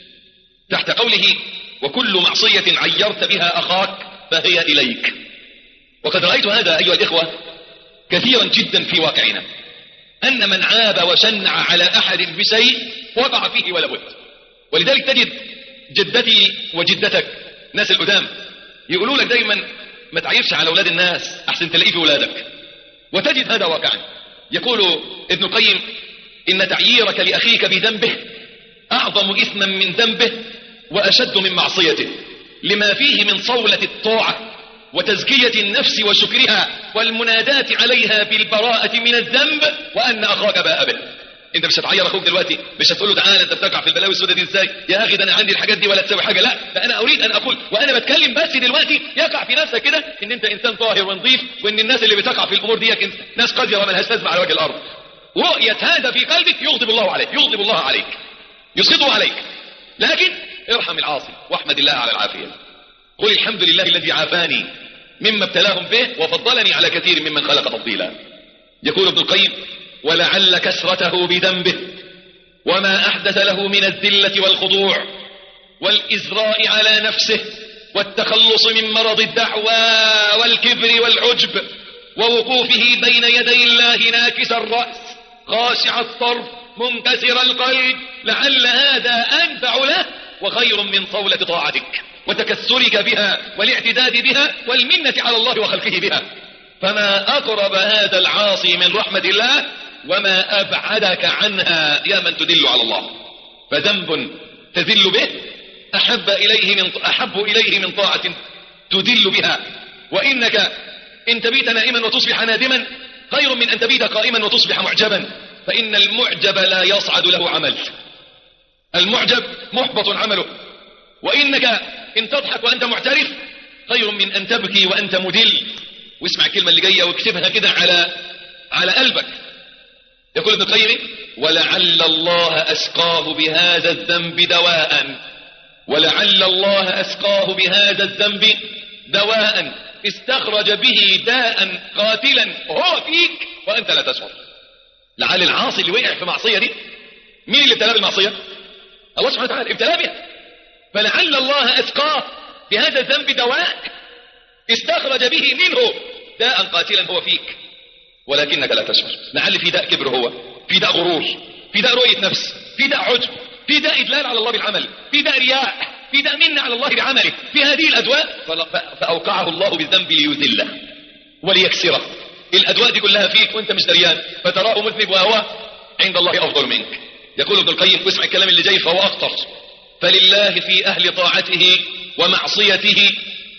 تحت قوله: وكل معصيه عيرت بها اخاك فهي اليك. وقد رايت هذا ايها الاخوه كثيرا جدا في واقعنا، أن من عاب وشنع على أحد بشيء وقع فيه ولا بد. ولذلك تجد جدتي وجدتك ناس القدام يقولوا لك دايما ما تعيرش على أولاد الناس أحسن تلاقيه في أولادك، وتجد هذا واقعا. يقول ابن القيم: إن تعييرك لأخيك بذنبه أعظم إثما من ذنبه وأشد من معصيته، لما فيه من صولة الطاعة وتزكية النفس وشكرها والمناداة عليها بالبراءة من الذنب، وأن أخاك باء به. انت مش هتعير اخوك دلوقتي، مش هتقول له تعالى انت بتقع في البلاوي السوداء دي ازاي يا اخي، ده انا عندي الحاجات دي ولا تسوي حاجه. لا، ده انا اريد ان اقول وانا بتكلم بس دلوقتي يقع في نفسك كده ان انت انسان طاهر ونظيف، وان الناس اللي بتقع في الامور دي ناس قذره ما لهاش لازمه على وجه الارض. رؤيه هذا في قلبك يغضب الله عليك، يغضب الله عليك، يسخطه عليك. لكن ارحم العاصي واحمد الله على العافيه. قل الحمد لله الذي عافاني مما ابتلاهم به وفضلني على كثير ممن خلق تفضيلا. يقول ابن القيم: ولعل كسرته بذنبه وما أحدث له من الذلة والخضوع والإزراء على نفسه والتخلص من مرض الدعوى والكبر والعجب ووقوفه بين يدي الله ناكس الرأس خاشع الطرف منكسر القلب، لعل هذا أنفع له وخير من صولة طاعتك وتكسرك بها والاعتداد بها والمنة على الله وخلقه بها. فما أقرب هذا العاصي من رحمة الله وما أبعدك عنها يا من تدل على الله. فذنب تذل به أحب إليه من أحب إليه من طاعة تدل بها. وإنك إن تبيت نائما وتصبح نادما خير من أن تبيت قائما وتصبح معجبا، فإن المعجب لا يصعد له عمل، المعجب محبط عمله. وإنك إن تضحك وأنت معترف خير من أن تبكي وأنت مدل. واسمع الكلمة اللي جاية واكتبها كده على على قلبك. يقول ابن القيم: ولعل الله أسقاه بهذا الذنب دواء، ولعل الله أسقاه بهذا الذنب دواء استخرج به داء قاتلا هو فيك وأنت لا تشعر. لعل العاصي اللي وقع في معصية دي، مين اللي ابتلاه بالمعصية؟ الله سبحانه وتعالى ابتلاه بها. فلعل الله أسقاه بهذا الذنب دواء استخرج به منه داء قاتلا هو فيك ولكنك لا تشعر. لعل في داء كبر، هو في داء غرور، في داء رؤية نفس، في داء عجب، في داء إدلال على الله بالعمل، في داء رياء، في داء منة على الله بعمله. في هذه الأدواء فأوقعه الله بالذنب ليذله وليكسره. الأدواء دي كلها فيك وانت مش دريان، فتراه مذنب وهو عند الله أفضل منك. يقول ابن القيم: واسمع الكلام اللي جاي فهو أخطر: فلله في أهل طاعته ومعصيته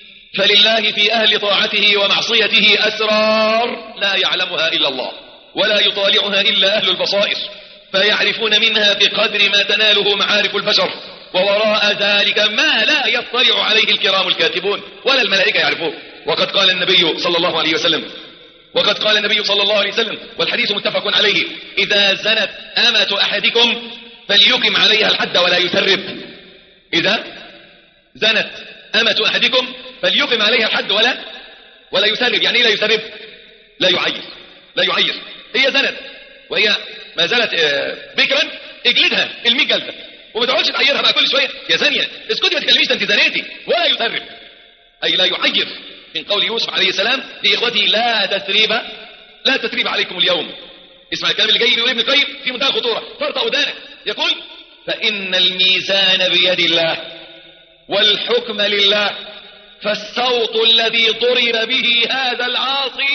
فلله في أهل طاعته ومعصيته أسرار لا يعلمها إلا الله ولا يطالعها إلا أهل البصائر، فيعرفون منها بقدر ما تناله معارف البشر، ووراء ذلك ما لا يطلع عليه الكرام الكاتبون ولا الملائكة يعرفوه. وقد قال النبي صلى الله عليه وسلم وقد قال النبي صلى الله عليه وسلم والحديث متفق عليه: إذا زنت أمة أحدكم فليقم عليها الحد ولا يثرب. إذا زنت أمة أحدكم فليقم عليها الحد ولا ولا يثرب. يعني لا يثرب، لا يعير، لا يعير. هي زنت وهي ما زالت بكرا، اجلدها المية جلدة وما تقعدش تعيرها بقى كل شويه يا زانيه اسكتي ما تكلميش ده انت زنيتي. ولا يثرب اي لا يعير، من قول يوسف عليه السلام لاخوته: لا تثريب لا تثريب عليكم اليوم. اسمع الكلام اللي جاي بيقول ابن القيم في منتهى الخطوره، فرط ودانك. يقول: فإن الميزان بيد الله والحكم لله، فالصوت الذي ضرب به هذا العاصي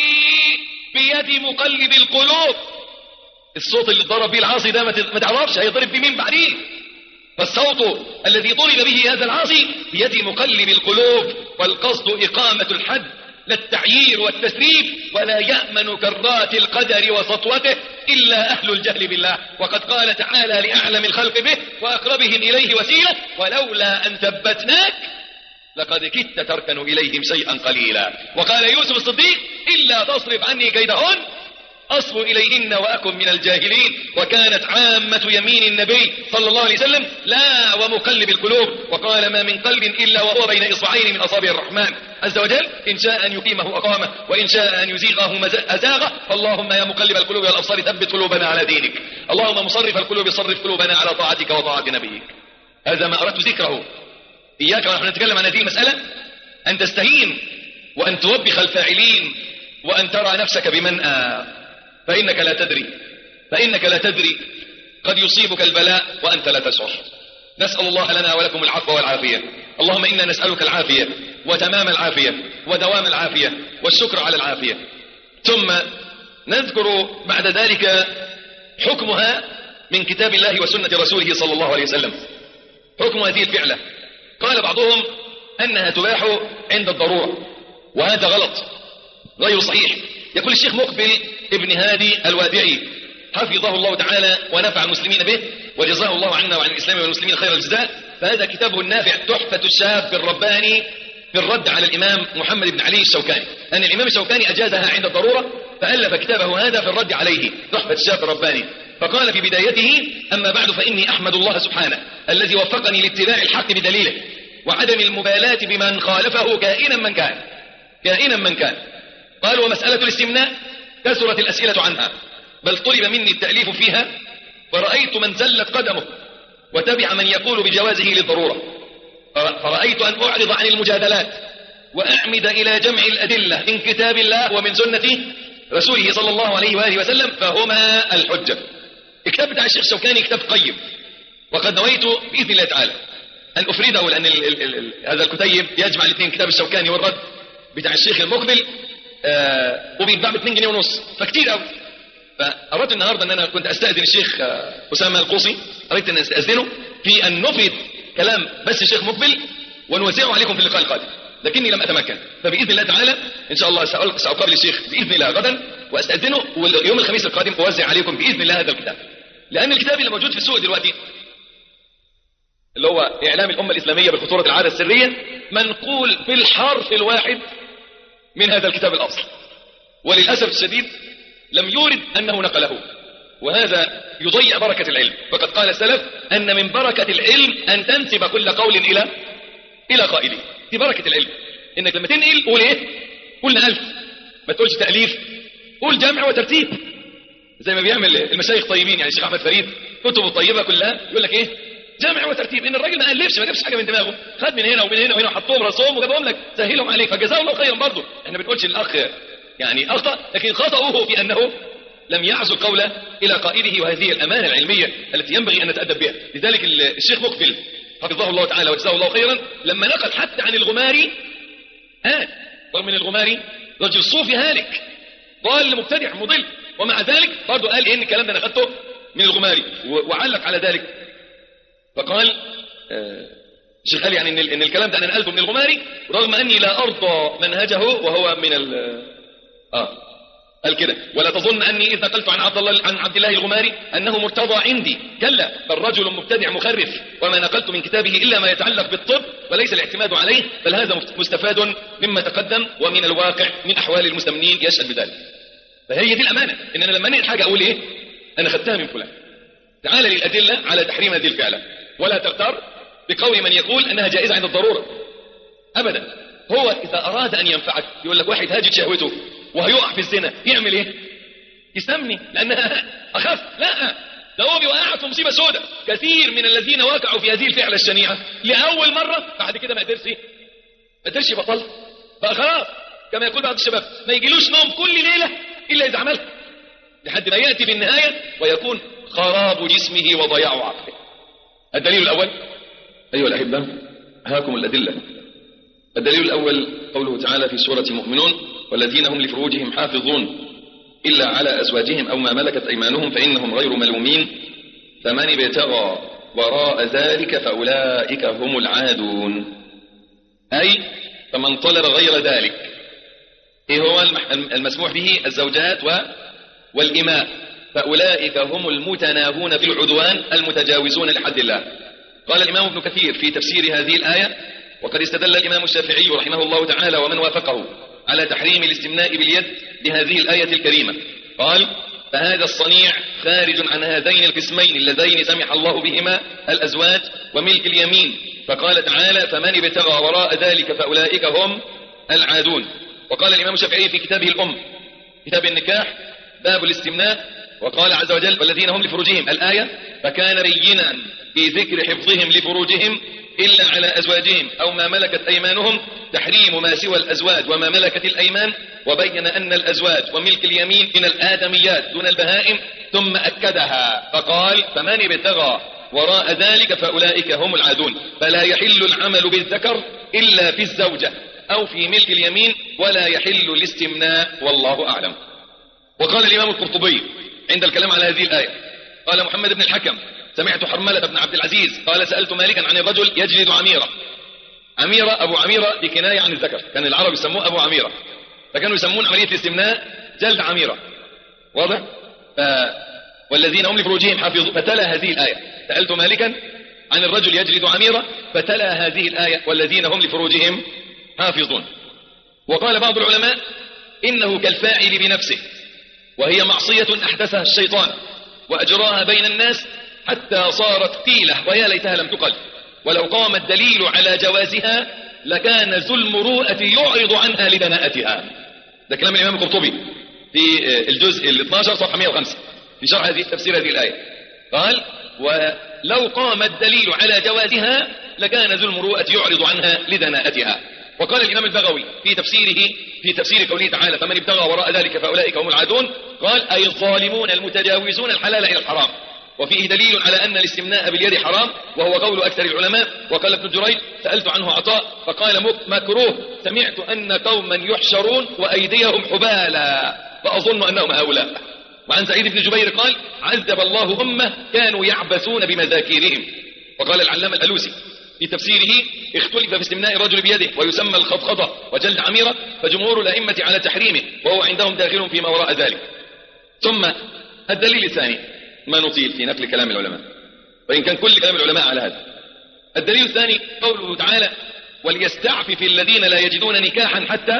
بيد مقلب القلوب. الصوت اللي ضرب به العاصي ده ما تعرفش هيضرب بمين بعدين. فالصوت الذي ضرب به هذا العاصي بيد مقلب القلوب، والقصد إقامة الحد لا التعيير والتسريب، ولا يأمن كرات القدر وسطوته إلا أهل الجهل بالله. وقد قال تعالى لأعلم الخلق به وأقربهم إليه وسيلة: ولولا أن ثبتناك لقد كدت تركن إليهم شيئا قليلا. وقال يوسف الصديق: إلا تصرف عني كيدهن أصب إليهن وأكن من الجاهلين. وكانت عامة يمين النبي صلى الله عليه وسلم: لا ومقلب القلوب. وقال: ما من قلب إلا وهو بين إصبعين من أصابع الرحمن عز وجل، إن شاء أن يقيمه أقامه، وإن شاء أن يزيغه أزاغه. فاللهم يا مقلب القلوب والأبصار ثبت قلوبنا على دينك، اللهم مصرف القلوب صرف قلوبنا على طاعتك وطاعة نبيك. هذا ما أردت ذكره. إياك ونحن نتكلم عن هذه المسألة أن تستهين وأن توبخ الفاعلين وأن ترى نفسك بمنأى، فإنك لا تدري فإنك لا تدري قد يصيبك البلاء وأنت لا تشعر. نسأل الله لنا ولكم العفو والعافية. اللهم إنا نسألك العافية وتمام العافية ودوام العافية والشكر على العافية. ثم نذكر بعد ذلك حكمها من كتاب الله وسنة رسوله صلى الله عليه وسلم. حكم هذه الفعلة، قال بعضهم أنها تباح عند الضرورة، وهذا غلط غير صحيح. يقول الشيخ مقبل ابن هادي الوادعي حفظه الله تعالى ونفع المسلمين به وجزاه الله عنا وعن الإسلام والمسلمين خير الجزاء، فهذا كتابه النافع تحفة الشاب الرباني في الرد على الإمام محمد بن علي الشوكاني، أن الإمام الشوكاني أجازها عند الضرورة فألف كتابه هذا في الرد عليه تحفة الشاب الرباني. فقال في بدايته: أما بعد فإني أحمد الله سبحانه الذي وفقني لاتباع الحق بدليله وعدم المبالاة بمن خالفه كائنا من كان كائنا من كان قال: ومسألة الاستمناء كثرت الأسئلة عنها، بل طلب مني التأليف فيها، فرأيت من زلت قدمه وتبع من يقول بجوازه للضرورة، فرأيت أن أعرض عن المجادلات وأعمد إلى جمع الأدلة من كتاب الله ومن سنة رسوله صلى الله عليه وآله وسلم، فهما الحجة. الكتاب بتاع الشيخ الشوكاني كتاب قيم، وقد نويت بإذن الله تعالى أن أفرده، لأن ال ال ال هذا الكتيب يجمع الاثنين، كتاب الشوكاني والرد بتاع الشيخ المقبل، آه وبيتباع ب اتنين جنيه ونص، فكتير قوي. فأردت النهارده أن أنا كنت أستأذن الشيخ آه أسامة القوصي، أردت أن أستأذنه في أن نفرد كلام بس الشيخ مقبل ونوزعه عليكم في اللقاء القادم، لكني لم أتمكن. فبإذن الله تعالى إن شاء الله سأقابل الشيخ بإذن الله غدا وأستأذنه، واليوم الخميس القادم أوزع عليكم بإذن الله هذا الكتاب، لأن الكتاب اللي موجود في السوق دلوقتي اللي هو إعلام الأمة الإسلامية بخطورة العادة السرية منقول بالحرف الواحد من هذا الكتاب الأصل، وللأسف الشديد لم يورد أنه نقله، وهذا يضيع بركة العلم. فقد قال السلف أن من بركة العلم أن تنسب كل قول إلى إلى قائله. دي بركة العلم، إنك لما تنقل قول إيه؟ قول نقلت، ما تقولش تأليف، قول جمع وترتيب زي ما بيعمل المشايخ طيبين. يعني الشيخ أحمد فريد كتبه الطيبة كلها يقول لك إيه؟ جمع وترتيب. إن الراجل ما ألفش، ما جابش حاجة من دماغه، خد من هنا ومن هنا وهنا وحطهم رسوم وجابهم لك، سهلهم عليك، فجزاه الله خيرا. برضه احنا ما بنقولش الأخ يعني أخطأ، لكن خطأه في أنه لم يعزو القول إلى قائله، وهذه الأمانة العلمية التي ينبغي أن نتأدب بها. لذلك الشيخ مقبل حفظه الله تعالى وجزاه الله خيرا لما نقل حتى عن الغماري، آه رغم من الغماري رجل صوفي هالك ضال مبتدع مضل، ومع ذلك برضه قال إن الكلام ده أنا أخذته من الغماري، وعلق على ذلك فقال آه الشيخ قال يعني إن, إن الكلام ده أنا نقلته من الغماري رغم أني لا أرضى منهجه وهو من ال آه قال كده: ولا تظن أني إذ نقلت عن عبد الله عن عبد الله الغماري أنه مرتضى عندي، كلا، بل رجل مبتدع مخرف، وما نقلت من كتابه إلا ما يتعلق بالطب وليس الاعتماد عليه، بل هذا مستفاد مما تقدم ومن الواقع من أحوال المستمنين يشهد بذلك. فهي دي الأمانة، إن أنا لما نقل حاجة أقول إيه؟ أنا خدتها من فلان. تعال للأدلة على تحريم هذه الفعلة، ولا تغتر بقول من يقول أنها جائزة عند الضرورة أبدا. هو إذا أراد أن ينفعك يقول لك واحد هاجت شهوته وهيقع في الزنا يعمل ايه؟ يسمني لانها اخف. لا، ده هو بيوقعك في مصيبه سوداء. كثير من الذين وقعوا في هذه الفعله الشنيعه لاول مره بعد كده ما قدرش ايه؟ ما قدرش يبطل، بقى خلاص كما يقول بعض الشباب ما يجيلوش نوم كل ليله الا اذا عملها، لحد ما ياتي بالنهايه ويكون خراب جسمه وضياع عقله. الدليل الاول ايها الاحبه هاكم الادله. الدليل الاول قوله تعالى في سوره المؤمنون: والذين هم لفروجهم حافظون إلا على أزواجهم أو ما ملكت أيمانهم فإنهم غير ملومين، فمن ابتغى وراء ذلك فأولئك هم العادون. أي فمن طلب غير ذلك. إيه هو المسموح به؟ الزوجات والإماء. فأولئك هم المتناهون في العدوان المتجاوزون لحد الله. قال الإمام ابن كثير في تفسير هذه الآية: وقد استدل الإمام الشافعي رحمه الله تعالى ومن وافقه على تحريم الاستمناء باليد بهذه الآية الكريمة. قال: فهذا الصنيع خارج عن هذين القسمين اللذين سمح الله بهما الأزواج وملك اليمين. فقال تعالى: فمن ابتغى وراء ذلك فأولئك هم العادون. وقال الإمام الشافعي في كتابه الأم كتاب النكاح باب الاستمناء، وقال عز وجل: والذين هم لفروجهم الآية: فكان رينا في ذكر حفظهم لفروجهم إلا على أزواجهم أو ما ملكت أيمانهم تحريم ما سوى الأزواج وما ملكت الأيمان، وبين أن الأزواج وملك اليمين من الآدميات دون البهائم، ثم أكدها فقال: فمن ابتغى وراء ذلك فأولئك هم العادون. فلا يحل العمل بالذكر إلا في الزوجة أو في ملك اليمين، ولا يحل الاستمناء، والله أعلم. وقال الإمام القرطبي عند الكلام على هذه الآية: قال محمد بن الحكم: سمعت حرملة بن عبد العزيز قال: سألت مالكا عن الرجل يجلد عميرة. عميرة أبو عميرة دي كناية عن الذكر، كان العرب يسموه أبو عميرة، فكانوا يسمون عملية الاستمناء جلد عميرة. واضح؟ ف... والذين هم لفروجهم حافظون. فتلا هذه الآية: سألت مالكا عن الرجل يجلد عميرة، فتلا هذه الآية: والذين هم لفروجهم حافظون. وقال بعض العلماء: إنه كالفاعل بنفسه، وهي معصية أحدثها الشيطان وأجراها بين الناس حتى صارت قيلة ويا ليتها لم تقل، ولو قام الدليل على جوازها لكان ذو المروءة يعرض عنها لدناءتها. ده كلام الإمام القرطبي في الجزء ال اثناشر صفحة مئة وخمسة في شرح هذه تفسير هذه الآية. قال: ولو قام الدليل على جوازها لكان ذو المروءة يعرض عنها لدناءتها. وقال الإمام البغوي في تفسيره في تفسير قوله تعالى: فمن ابتغى وراء ذلك فأولئك هم العادون، قال: أي الظالمون المتجاوزون الحلال إلى الحرام. وفيه دليل على أن الاستمناء باليد حرام، وهو قول أكثر العلماء. وقال ابن جريج: سألت عنه عطاء فقال: مكروه، سمعت أن قوما يحشرون وأيديهم حبالا فأظن أنهم هؤلاء. وعن سعيد بن جبير قال: عذب الله أمة كانوا يعبثون بمذاكيرهم. وقال العلامة الألوسي في تفسيره: اختلف في استمناء الرجل بيده ويسمى الخضخضة وجلد عميرة، فجمهور الأئمة على تحريمه، وهو عندهم داخل فيما وراء ذلك. ثم الدليل الثاني، ما نطيل في نقل كلام العلماء وإن كان كل كلام العلماء على هذا. الدليل الثاني قوله تعالى: وليستعفف الذين لا يجدون نكاحا حتى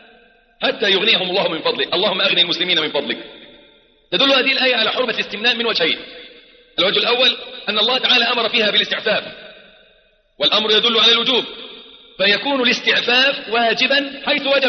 حتى يغنيهم الله من فضله، اللهم أغني المسلمين من فضلك. تدل هذه الآية على حرمة الاستمناء من وجهين. الوجه الأول أن الله تعالى أمر فيها بالاستعفاف، والأمر يدل على الوجوب، فيكون الاستعفاف واجبا حيث وجب،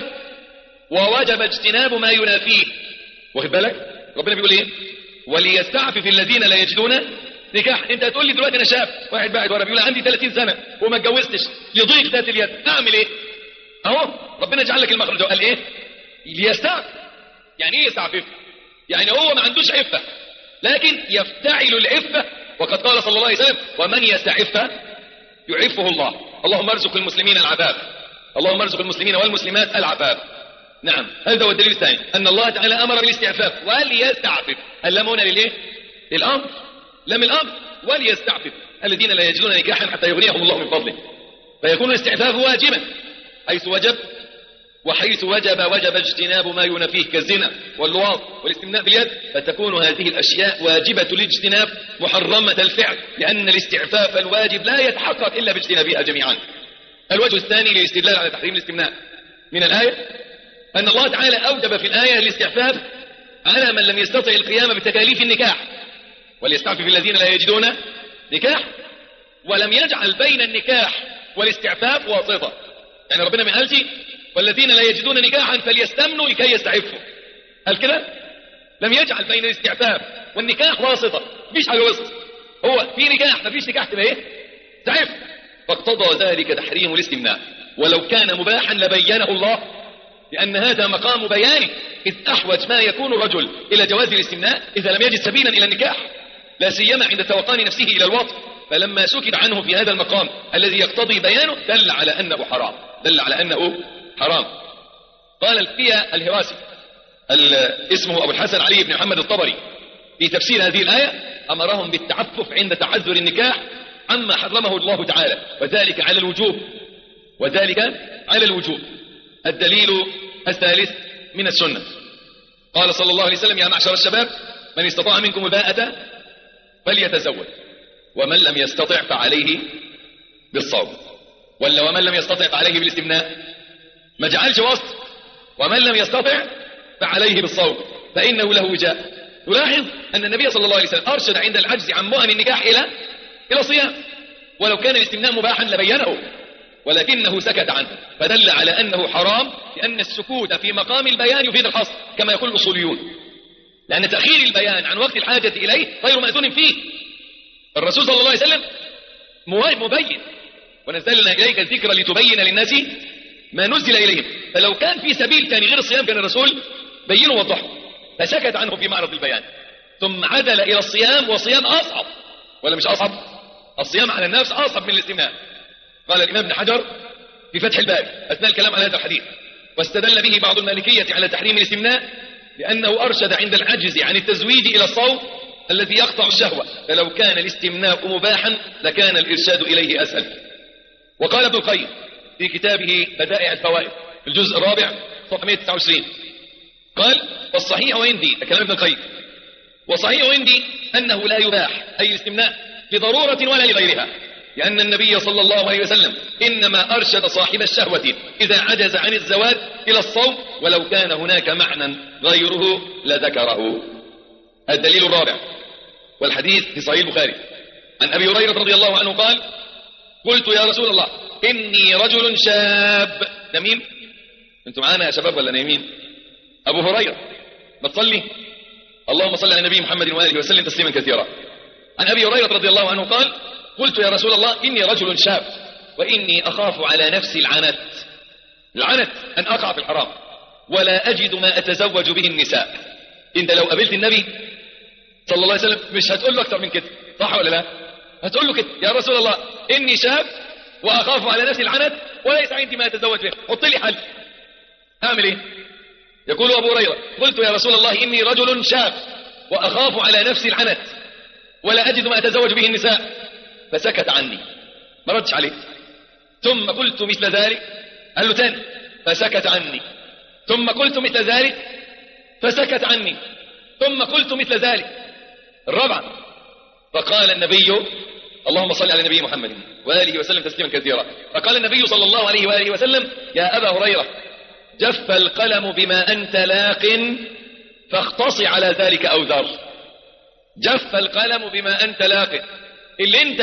ووجب اجتناب ما ينافيه. واخد بالك؟ ربنا بيقول ايه؟ وليستعفف الذين لا يجدون نكاح. انت هتقول لي دلوقتي انا شاب واحد بعد ورا بيقول عندي ثلاثين سنة وما اتجوزتش، يضيق ذات اليد، اعمل ايه؟ اهو ربنا جعل لك المخرج، قال ايه؟ ليستعفف. يعني ايه يستعفف؟ يعني هو ما عندوش عفة لكن يفتعل العفة، وقد قال صلى الله عليه وسلم: ومن يستعف يعفه الله. اللهم ارزق المسلمين العفاف، اللهم ارزق المسلمين والمسلمات العفاف. نعم، هذا هو الدليل الثاني، أن الله تعالى أمر بالاستعفاف وليستعفف. اللام هنا للإيه؟ للأمر، لم الأمر، وليستعفف الذين لا يجدون نكاحا حتى يغنيهم الله من فضله. فيكون الاستعفاف واجبا حيث وجب، وحيث وجب وجب اجتناب ما ينافيه كالزنا واللواط والاستمناء باليد، فتكون هذه الأشياء واجبة الاجتناب محرمة الفعل، لأن الاستعفاف الواجب لا يتحقق إلا باجتنابها جميعا. الوجه الثاني للاستدلال على تحريم الاستمناء من الآية أن الله تعالى أوجب في الآية الاستعفاف على من لم يستطع القيام بتكاليف النكاح، وليستعفف الذين لا يجدون نكاح، ولم يجعل بين النكاح والاستعفاف واسطة. يعني ربنا ما قالش والذين لا يجدون نكاحا فليستمنوا لكي يستعفوا، قال كده؟ لم يجعل بين الاستعفاف والنكاح واسطة، مفيش حاجة وسط. هو في نكاح مفيش نكاح تبقى ايه؟ تعف. فاقتضى ذلك تحريم الاستمناء، ولو كان مباحا لبينه الله، لأن هذا مقام بيان، إذ أحوج ما يكون الرجل إلى جواز الاستمناء إذا لم يجد سبيلا إلى النكاح، لا سيما عند توقان نفسه إلى الوطء. فلما سكت عنه في هذا المقام الذي يقتضي بيانه دل على أنه حرام، دل على أنه حرام. قال الفيا الهراسي اسمه أبو الحسن علي بن محمد الطبري في تفسير هذه الآية: أمرهم بالتعفف عند تعذر النكاح عما حرمه الله تعالى، وذلك على الوجوب وذلك على الوجوب. الدليل الثالث من السنة، قال صلى الله عليه وسلم: يا معشر الشباب من استطاع منكم الباءة فليتزوج، ومن لم يستطع فعليه بالصوم. ولا ومن لم يستطع فعليه بالاستمناء، ما جعلش وسط، ومن لم يستطع فعليه بالصوم فإنه له وجاء. نلاحظ أن النبي صلى الله عليه وسلم أرشد عند العجز عن مؤن النكاح إلى إلى صيام، ولو كان الاستمناء مباحا لبينه، ولكنه سكت عنه، فدل على أنه حرام، لأن السكوت في مقام البيان يفيد الحصر كما يقول الأصوليون، لأن تأخير البيان عن وقت الحاجة إليه غير مأذون فيه. الرسول صلى الله عليه وسلم مبين: ونزلنا إليك الذكر لتبين للناس ما نزل إليهم. فلو كان في سبيل ثاني غير الصيام كان الرسول بينه ووضحه، فسكت عنه في معرض البيان، ثم عدل إلى الصيام، وصيام أصعب ولا مش أصعب؟ الصيام على النفس أصعب من الاستمناء. قال الإمام ابن حجر في فتح الباري أثناء الكلام على هذا الحديث: واستدل به بعض المالكية على تحريم الاستمناء لأنه أرشد عند العجز عن التزويد إلى الصوم الذي يقطع الشهوة، فلو كان الاستمناء مباحا لكان الإرشاد إليه أسهل. وقال ابن القيم في كتابه بدائع الفوائد في الجزء الرابع صفحة مئة وتسعة وعشرين قال: والصحيح عندي، كلام ابن القيم، وصحيح عندي أنه لا يباح أي الاستمناء لضرورة ولا لغيرها، لأن النبي صلى الله عليه وسلم إنما أرشد صاحب الشهوة إذا عجز عن الزواج إلى الصوم، ولو كان هناك معنى غيره لذكره. الدليل الرابع، والحديث في صحيح البخاري عن أبي هريرة رضي الله عنه قال: قلت يا رسول الله إني رجل شاب. ده مين؟ انتم معانا يا شباب ولا نايمين؟ أبو هريرة. ما تصلي؟ اللهم صل على النبي محمد وآله وسلم تسليما كثيرا. عن أبي هريرة رضي الله عنه قال: قلت يا رسول الله إني رجل شاب وإني أخاف على نفسي العنت. العنت أن أقع في الحرام ولا أجد ما أتزوج به النساء. انت لو قابلت النبي صلى الله عليه وسلم مش هتقول له أكتر من كده، صح ولا لا؟ هتقول له كده: يا رسول الله إني شاب وأخاف على نفسي العنت وليس عندي ما أتزوج به، حط لي حل، أعمل إيه؟ يقول أبو هريرة: قلت يا رسول الله إني رجل شاب وأخاف على نفسي العنت ولا أجد ما أتزوج به النساء، فسكت عني، ما ردش عليه. ثم قلت مثل ذلك، قال له تاني، فسكت عني. ثم قلت مثل ذلك، فسكت عني. ثم قلت مثل ذلك. الرابعة، فقال النبي، اللهم صل على النبي محمد وآله وسلم تسليما كثيرا، فقال النبي صلى الله عليه وآله وسلم: يا أبا هريرة جف القلم بما أنت لاق فاختص على ذلك أو ذر. جف القلم بما أنت لاق، اللي انت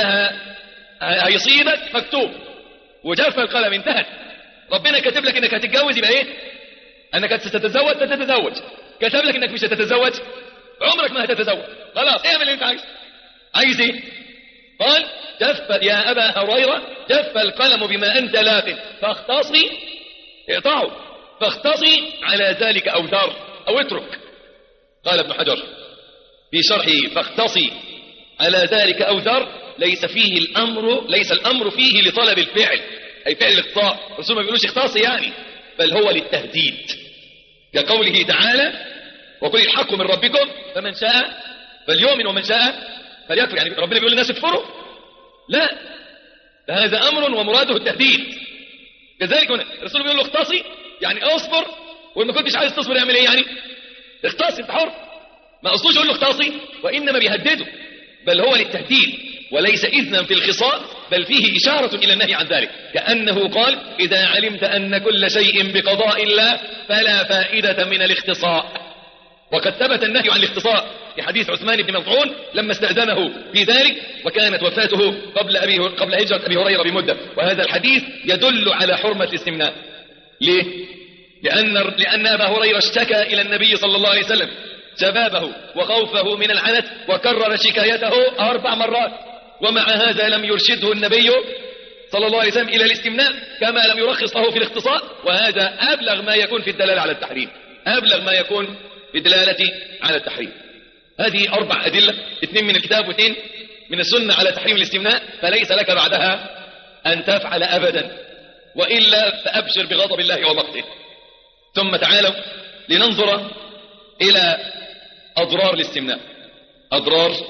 هيصيبك مكتوب، وجف القلم انتهت. ربنا كاتب لك انك هتتجوز، يبقى ايه؟ انك هتتزوج تتزوج. كتب لك انك مش هتتزوج، عمرك ما هتتزوج، خلاص اعمل اللي انت عايزه. عايز ايه؟ قال: جف يا أبا هريرة جف القلم بما أنت لاق فاختصي، اقطعه، فاختصي على ذلك أو ذر أو اترك. قال ابن حجر في شرحه: فاختصي على ذلك أو ذر ليس فيه الأمر ليس الأمر فيه لطلب الفعل، أي فعل الاقطاع. الرسول ما بيقولوش اختصي يعني، بل هو للتهديد، كقوله تعالى: وقل الحق من ربكم فمن شاء فليؤمن ومن شاء فليكفر. يعني ربنا بيقول للناس اكفروا؟ لا، هذا أمر ومراده التهديد. كذلك هنا الرسول بيقول له اختصي، يعني اصبر، وإن كنتش عايز تصبر يعمل ايه يعني؟ اختصي، انت حر. ما قصدوش يقول له اختصي، وإنما بيهدده، بل هو للتهديد وليس إذنا في الخصاء، بل فيه إشارة إلى النهي عن ذلك، كأنه قال: إذا علمت أن كل شيء بقضاء الله فلا فائدة من الاختصاء. وقد ثبت النهي عن الاختصاء في حديث عثمان بن مظعون لما استأذنه في ذلك، وكانت وفاته قبل أبي قبل هجرة أبي هريرة بمدة. وهذا الحديث يدل على حرمة الاستمناء. ليه؟ لأن لأن أبا هريرة اشتكى إلى النبي صلى الله عليه وسلم شبابه وخوفه من العنت، وكرر شكايته أربع مرات، ومع هذا لم يرشده النبي صلى الله عليه وسلم إلى الاستمناء، كما لم يرخص له في الاختصاء. وهذا أبلغ ما يكون في الدلالة على التحريم، أبلغ ما يكون في الدلالة على التحريم. هذه أربع أدلة، اثنين من الكتاب واثنين من السنة على تحريم الاستمناء، فليس لك بعدها أن تفعل أبدا، وإلا فأبشر بغضب الله ومقته. ثم تعالوا لننظر إلى أضرار الاستمناء، أضرار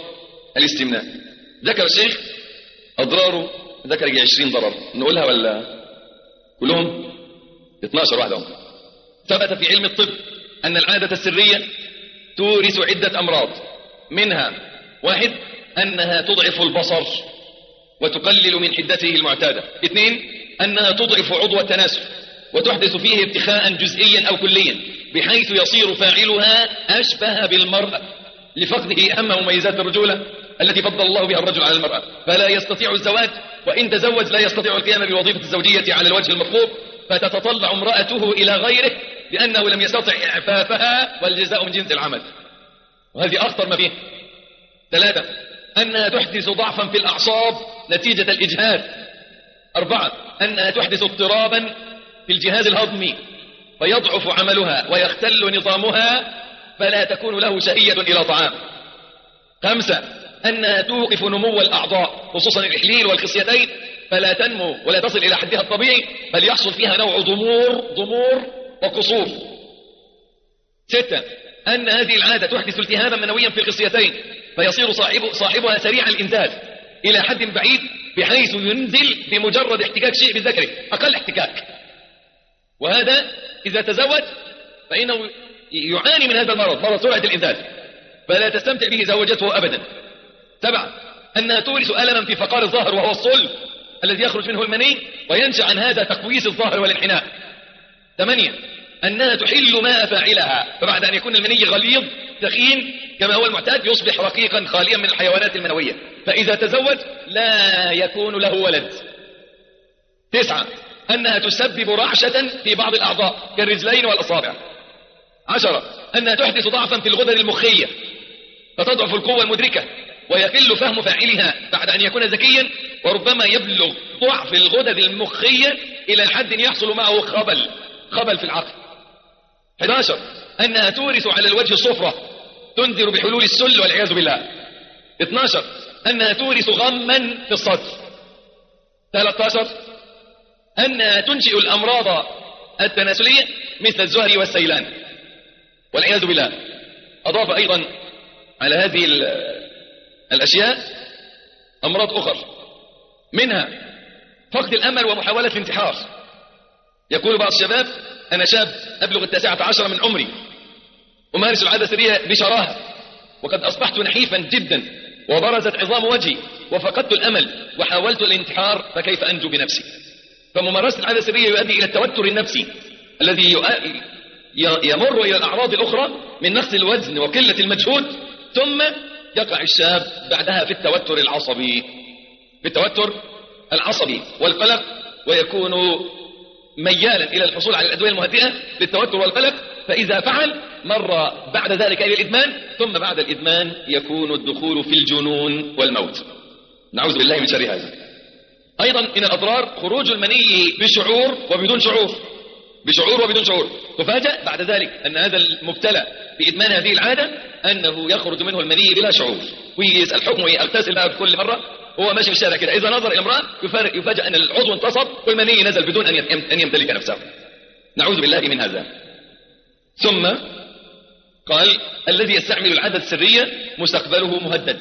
الاستمناء. ذكر الشيخ أضراره، ذكر يجي عشرين ضرر، نقولها ولا كلهم؟ اثناشر واحدة هم. ثبت في علم الطب أن العادة السرية تورث عدة أمراض، منها واحد أنها تضعف البصر وتقلل من حدته المعتادة. اثنين أنها تضعف عضو التناسل وتحدث فيه ارتخاء جزئيا أو كليا بحيث يصير فاعلها أشبه بالمرأة لفقده أهم مميزات الرجولة التي فضل الله بها الرجل على المرأة، فلا يستطيع الزواج، وإن تزوج لا يستطيع القيام بالوظيفة الزوجية على الوجه المطلوب، فتتطلع امرأته إلى غيره لأنه لم يستطع إعفافها والجزاء من جنس العمل، وهذه أخطر ما فيه. ثلاثة أنها تحدث ضعفا في الأعصاب نتيجة الإجهاد. أربعة أنها تحدث اضطرابا في الجهاز الهضمي فيضعف عملها ويختل نظامها فلا تكون له شهية إلى طعام. خمسة أنها توقف نمو الأعضاء خصوصا الإحليل والخصيتين فلا تنمو ولا تصل إلى حدها الطبيعي، بل يحصل فيها نوع ضمور ضمور وقصور. ستة أن هذه العادة تحدث التهابا منويا في الخصيتين فيصير صاحب صاحبها سريع الإنزال إلى حد بعيد بحيث ينزل بمجرد احتكاك شيء بذكره، أقل احتكاك، وهذا إذا تزوج فإنه يعاني من هذا المرض، مرض سرعة الإنزال، فلا تستمتع به زوجته أبدا. سبعة أنها تورث ألما في فقار الظهر وهو الصلب الذي يخرج منه المني وينشأ عن هذا تقويس الظهر والانحناء. ثمانية أنها تحل ماء فاعلها، فبعد أن يكون المني غليظ ثخين كما هو المعتاد يصبح رقيقا خاليا من الحيوانات المنوية، فإذا تزوج لا يكون له ولد. تسعة أنها تسبب رعشة في بعض الأعضاء كالرجلين والأصابع. عشرة أنها تحدث ضعفا في الغدد المخية فتضعف القوة المدركة ويقل فهم فاعلها بعد أن يكون ذكيا، وربما يبلغ ضعف الغدد المخية إلى حد يحصل معه خبل خبل في العقل. أحد عشر أنها تورث على الوجه الصفرة تنذر بحلول السل والعياذ بالله. اثني عشر أنها تورث غما في الصدر. ثلاثة عشر أنها تنشئ الأمراض التناسلية مثل الزهري والسيلان والعياذ بالله. أضاف أيضا على هذه الأشياء أمراض أخرى، منها فقد الأمل ومحاولة الانتحار. يقول بعض الشباب أنا شاب أبلغ التاسعة عشر من عمري أمارس العادة السرية بشراهة وقد أصبحت نحيفا جدا وبرزت عظام وجهي وفقدت الأمل وحاولت الانتحار، فكيف أنجو بنفسي؟ فممارسة العادة السرية يؤدي إلى التوتر النفسي الذي يمر إلى الأعراض الأخرى من نقص الوزن وقلة المجهود، ثم يقع الشاب بعدها في التوتر العصبي في التوتر العصبي والقلق، ويكون ميالا إلى الحصول على الأدوية المهدئة للتوتر والقلق، فإذا فعل مر بعد ذلك إلى الإدمان، ثم بعد الإدمان يكون الدخول في الجنون والموت، نعوذ بالله من شر هذا. أيضا من الأضرار خروج المني بشعور وبدون شعور بشعور وبدون شعور تفاجأ بعد ذلك أن هذا المبتلى بإدمان هذه العادة أنه يخرج منه المني بلا شعور، ويسأل حكمه يغتسل بقى كل مرة هو ماشي في الشارع كده، إذا نظر إلى امرأة يفاجأ أن العضو انتصب والمني نزل بدون أن يمتلك نفسه، نعوذ بالله من هذا. ثم قال الذي يستعمل العادة السرية مستقبله مهدد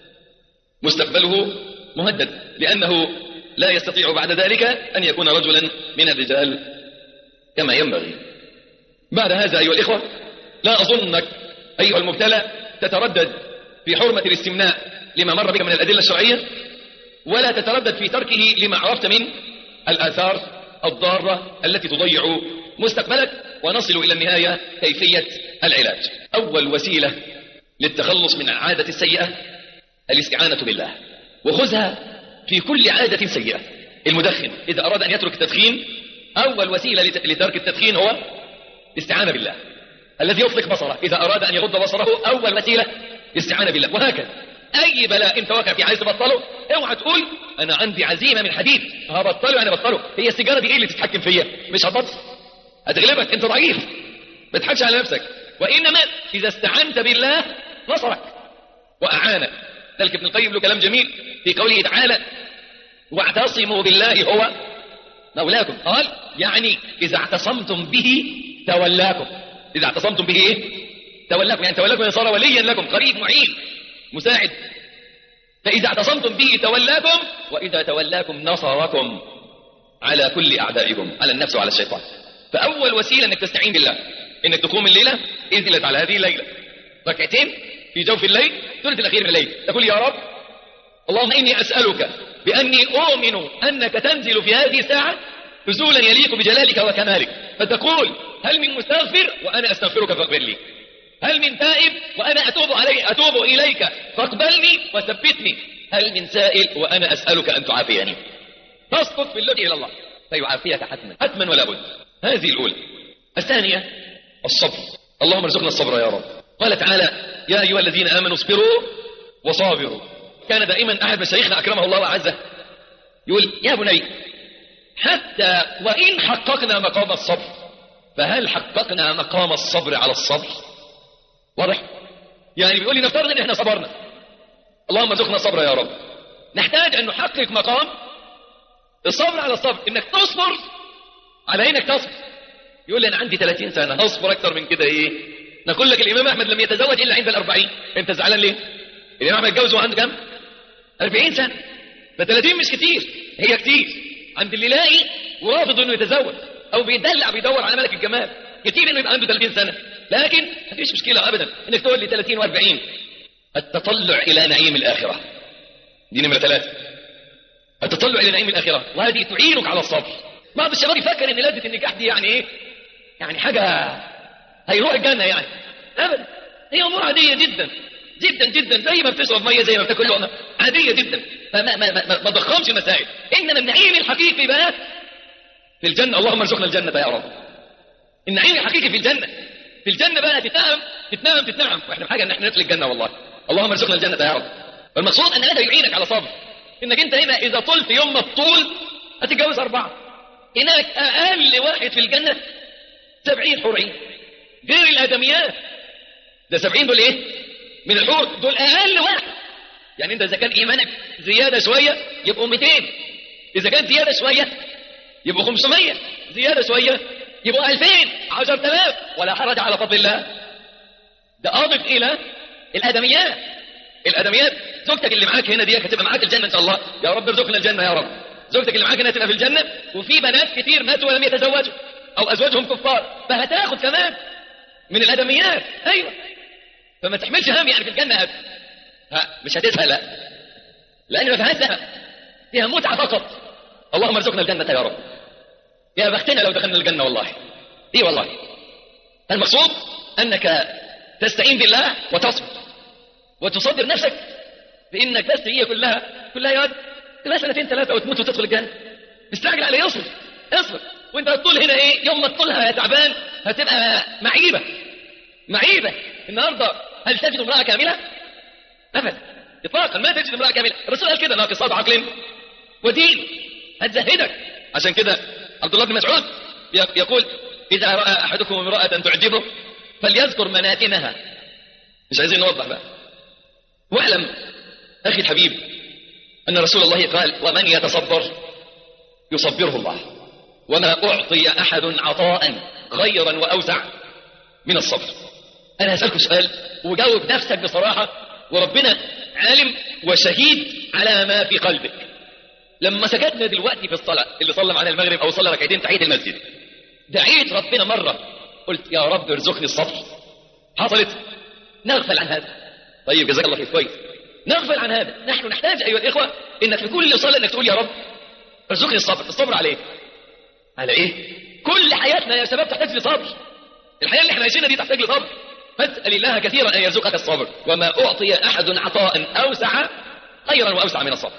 مستقبله مهدد لأنه لا يستطيع بعد ذلك أن يكون رجلا من الرجال كما ينبغي. بعد هذا أيها الإخوة لا أظنك أيها المبتلى تتردد في حرمة الاستمناء لما مر بك من الأدلة الشرعية، ولا تتردد في تركه لما عرفت من الآثار الضارة التي تضيع مستقبلك، ونصل إلى النهاية كيفية العلاج. أول وسيلة للتخلص من العادة السيئة الاستعانة بالله، وخذها في كل عادة سيئة. المدخن إذا أراد أن يترك التدخين أول وسيلة لترك التدخين هو الاستعانة بالله. الذي يطلق بصره إذا أراد أن يغض بصره أول وسيلة الاستعانة بالله. وهكذا أي بلاء أنت واقع فيه عايز تبطله اوعى تقول أنا عندي عزيمة من حديد هبطله أنا بطله، هي السيجارة دي إيه اللي تتحكم فيا؟ مش هتبطل، هتغلبك، أنت ضعيف، ما تضحكش على نفسك. وإنما إذا استعنت بالله نصرك وأعانك. ذلك ابن القيم له كلام جميل في قوله تعالى واعتصموا بالله هو مولاكم، قال يعني إذا اعتصمتم به تولاكم. إذا اعتصمتم به إيه؟ تولاكم، يعني تولاكم صار وليا لكم، قريب، معين، مساعد. فإذا اعتصمتم به تولاكم، وإذا تولاكم نصركم على كل أعدائكم، على النفس وعلى الشيطان. فأول وسيلة أنك تستعين بالله أنك تقوم الليلة، انزلت على هذه الليلة ركعتين في جوف الليل، ثلث الأخير من الليل، تقول يا رب اللهم إني أسألك بأني أؤمن أنك تنزل في هذه الساعة نزولا يليق بجلالك وكمالك، فتقول هل من مستغفر وأنا أستغفرك فاغفر لي، هل من تائب وأنا أتوب علي أتوب إليك فاقبلني وثبتني، هل من سائل وأنا أسألك أن تعافيني. تصدق في اللجوء إلى الله فيعافيك حتما حتما ولا بد. هذه الأولى. الثانية الصبر، اللهم ارزقنا الصبر يا رب. قال تعالى يا أيها الذين آمنوا اصبروا وصابروا. كان دائما أحد مشايخنا أكرمه الله وعزه يقول يا بني حتى وإن حققنا مقام الصبر فهل حققنا مقام الصبر على الصبر؟ واضح؟ يعني بيقول لي نفترض ان احنا صبرنا، اللهم ارزقنا الصبر يا رب، نحتاج ان نحقق مقام الصبر على الصبر، انك تصبر على انك تصبر. يقول لي انا عندي ثلاثين سنة هصبر اكتر من كده ايه؟ نقول لك الامام احمد لم يتزوج الا عند الاربعين، انت زعلان ليه؟ الامام احمد اتجوز وعنده كام؟ أربعين سنة. فثلاثين مش كتير، هي كتير عند اللي لاقي ورافض انه يتزوج او بيدلع بيدور على ملك الجمال، كتير انه يبقى عنده ثلاثين سنة، لكن مفيش مشكلة ابدا انك تقول لي ثلاثين وأربعين. التطلع الى نعيم الاخرة دي نمرة ثلاثة. التطلع الى نعيم الاخرة، وهذه تعينك على الصبر. بعض الشباب يفكر ان لذة النكاح دي يعني ايه؟ يعني حاجة هيروح الجنة يعني. ابدا، هي امور عادية جدا جدا جدا، زي ما بتشرب ميه زي ما بتاكل لقمه، عاديه جدا. فما ما ما, ما ضخمش المسائل. انما النعيم الحقيقي بقى في الجنه، اللهم ارزقنا الجنه يا رب. النعيم الحقيقي في الجنه، في الجنه بقى تتنعم تتنعم تتنعم، واحنا بحاجه ان احنا ندخل الجنه والله. اللهم ارزقنا الجنه يا رب. والمقصود ان هذا يعينك على صبر، انك انت هنا اذا طلت يوم ما الطول هتتجوز اربعه، هناك اقل واحد في الجنه سبعين حورين غير الادميات. ده سبعين دول ايه؟ من الحور، دول اقل واحد. يعني انت اذا كان ايمانك زياده شويه يبقوا مئتين، اذا كان زياده شويه يبقوا خمسمية، زياده شويه يبقوا ألفين، عشرة آلاف، ولا حرج على فضل الله. ده اضف الى الادميات. الادميات زوجتك اللي معاك هنا دي هتبقى معاك الجنه ان شاء الله، يا رب ارزقنا الجنه يا رب. زوجتك اللي معاك هنا هتبقى في الجنه، وفي بنات كتير ماتوا ولم يتزوجوا او ازواجهم كفار، فهتاخد كمان من الادميات. ايوه، فما تحملش هم يعني في الجنة أبدا. ها مش هتزهق، لا، لأن ما فيهاش زهق، فيها متعة فقط. اللهم ارزقنا الجنة يا رب. يا بختنا لو دخلنا الجنة والله. إيه والله. المقصود أنك تستعين بالله وتصبر وتصبر نفسك بإنك بس هي كلها كلها يا واد كلها سنتين ثلاثة وتموت وتدخل الجنة. استعجل على يصبر اصبر. وانت الطول هنا ايه؟ يوم ما تطولها يا تعبان هتبقى معيبة معيبة. النهارده هل تجد امرأة كاملة؟ أبدا إطلاقا ما تجد امرأة كاملة. الرسول قال كده ناقصات عقل ودين، هتزهدك. عشان كده عبد الله بن مسعود يقول إذا رأى أحدكم امرأة تعجبه فليذكر مناتنها. مش عايزين نوضح بقى. واعلم أخي الحبيب أن رسول الله قال ومن يتصبر يصبره الله، وما أعطي أحد عطاء خيرا وأوسع من الصبر. أنا هسألك سؤال وجاوب نفسك بصراحة، وربنا عالم وشهيد على ما في قلبك. لما سجدنا دلوقتي في الصلاة اللي صلى معنا المغرب أو صلى ركعتين تحية المسجد، دعيت ربنا مرة قلت يا رب ارزقني الصبر؟ حصلت؟ نغفل عن هذا. طيب جزاك الله خير، كويس. نغفل عن هذا. نحن نحتاج أيها الإخوة إنك في كل صلاة إنك تقول يا رب ارزقني الصبر. الصبر على إيه؟ على إيه؟ كل حياتنا يا شباب تحتاج لصبر. الحياة اللي احنا عايشينها دي تحتاج لصبر. فاسأل الله كثيرا أن يرزقك الصبر، وما أعطي أحد عطاء أوسع خيرا وأوسع من الصبر.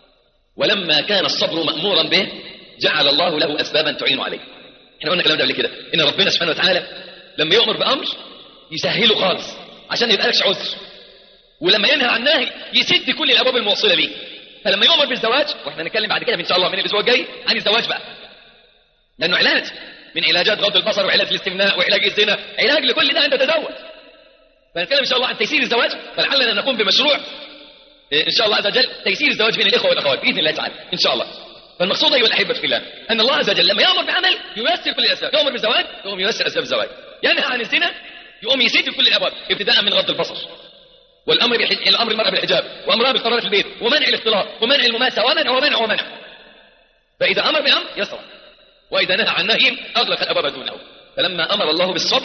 ولما كان الصبر مأمورا به جعل الله له أسبابا تعين عليه. احنا قلنا الكلام ده قبل كده، إن ربنا سبحانه وتعالى لما يؤمر بأمر يسهله خالص عشان يبقى لكش عذر، ولما ينهى عن نهي يسد كل الأبواب الموصلة ليه. فلما يؤمر بالزواج، واحنا نتكلم بعد كده إن شاء الله من الأسبوع الجاي عن الزواج بقى، لأنه علاج من علاجات غض البصر وعلاج الاستمناء وعلاج الزنا، علاج لكل ده أنت تزوج. فنتكلم إن شاء الله عن تيسير الزواج، فلعلنا نقوم بمشروع إن شاء الله عز وجل تيسير الزواج بين الإخوة والأخوات بإذن الله تعالى إن شاء الله. فالمقصود أيها الأحبة في الله أن الله عز وجل لما يأمر بعمل ييسر كل الأسباب. يأمر بالزواج يقوم ييسر أسباب الزواج، ينهى عن الزنا يقوم يسد كل الأبواب ابتداء من غض البصر والأمر بالحج... الأمر المرأة بالحجاب، وأمرها بالقرار في البيت، ومنع الاختلاط، ومنع المماسة، ومنع ومنع ومنع. فإذا أمر بأمر يسرع، وإذا نهى عن نهي أغلق الأبواب دونه. فلما أمر الله بالصبر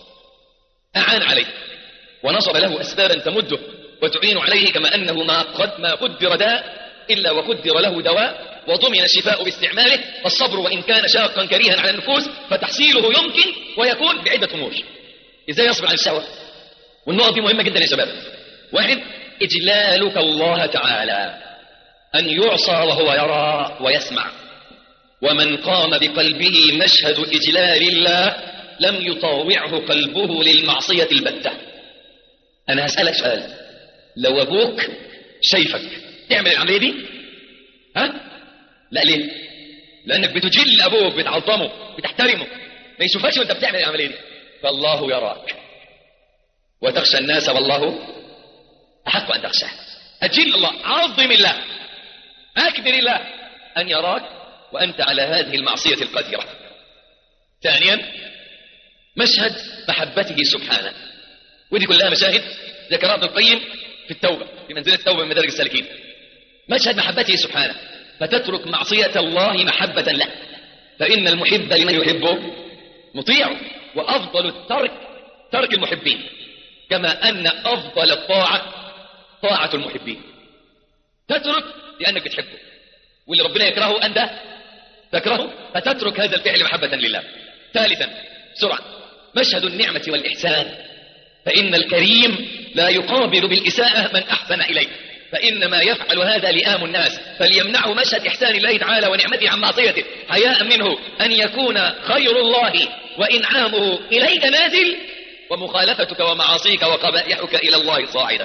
أعان عليه ونصب له أسبابا تمده وتعين عليه، كما أنه ما قد ما قدر داء إلا وقدر له دواء، وضمن الشفاء باستعماله. فالصبر وإن كان شاقا كريها على النفوس فتحصيله يمكن ويكون بعدة أمور. إزاي يصبر عن الشهوة؟ والنقط دي مهمة جدا يا شباب. واحد، إجلالك الله تعالى، أن يعصى وهو يرى ويسمع. ومن قام بقلبه مشهد إجلال الله لم يطاوعه قلبه للمعصية البتة. أنا هسألك سؤال، لو أبوك شايفك تعمل العملية دي؟ ها؟ لا، ليه؟ لأنك بتجل أبوك، بتعظمه، بتحترمه، ما يشوفكش وأنت بتعمل العملية دي. فالله يراك وتخشى الناس والله أحق أن تخشاه. أجل الله، عظم الله، أكبر الله أن يراك وأنت على هذه المعصية القذرة. ثانيا، مشهد محبته سبحانه، ودي كلها مشاهد ذكرها ابن القيم في التوبة، في منزلة التوبة من مدارج السالكين. مشهد محبته سبحانه، فتترك معصية الله محبة له، فإن المحب لمن يحبه مطيع، وأفضل الترك ترك المحبين، كما أن أفضل الطاعة طاعة المحبين. تترك لأنك بتحبه، واللي ربنا يكرهه أنت تكرهه، فتترك هذا الفعل محبة لله. ثالثا سرعة، مشهد النعمة والإحسان، فإن الكريم لا يقابل بالإساءة من أحسن إليه، فإنما يفعل هذا لئام الناس، فليمنعه مشهد إحسان الله تعالى ونعمته عن معصيته حياء منه أن يكون خير الله وإنعامه إليك نازل، ومخالفتك ومعاصيك وقبائحك إلى الله صاعدة.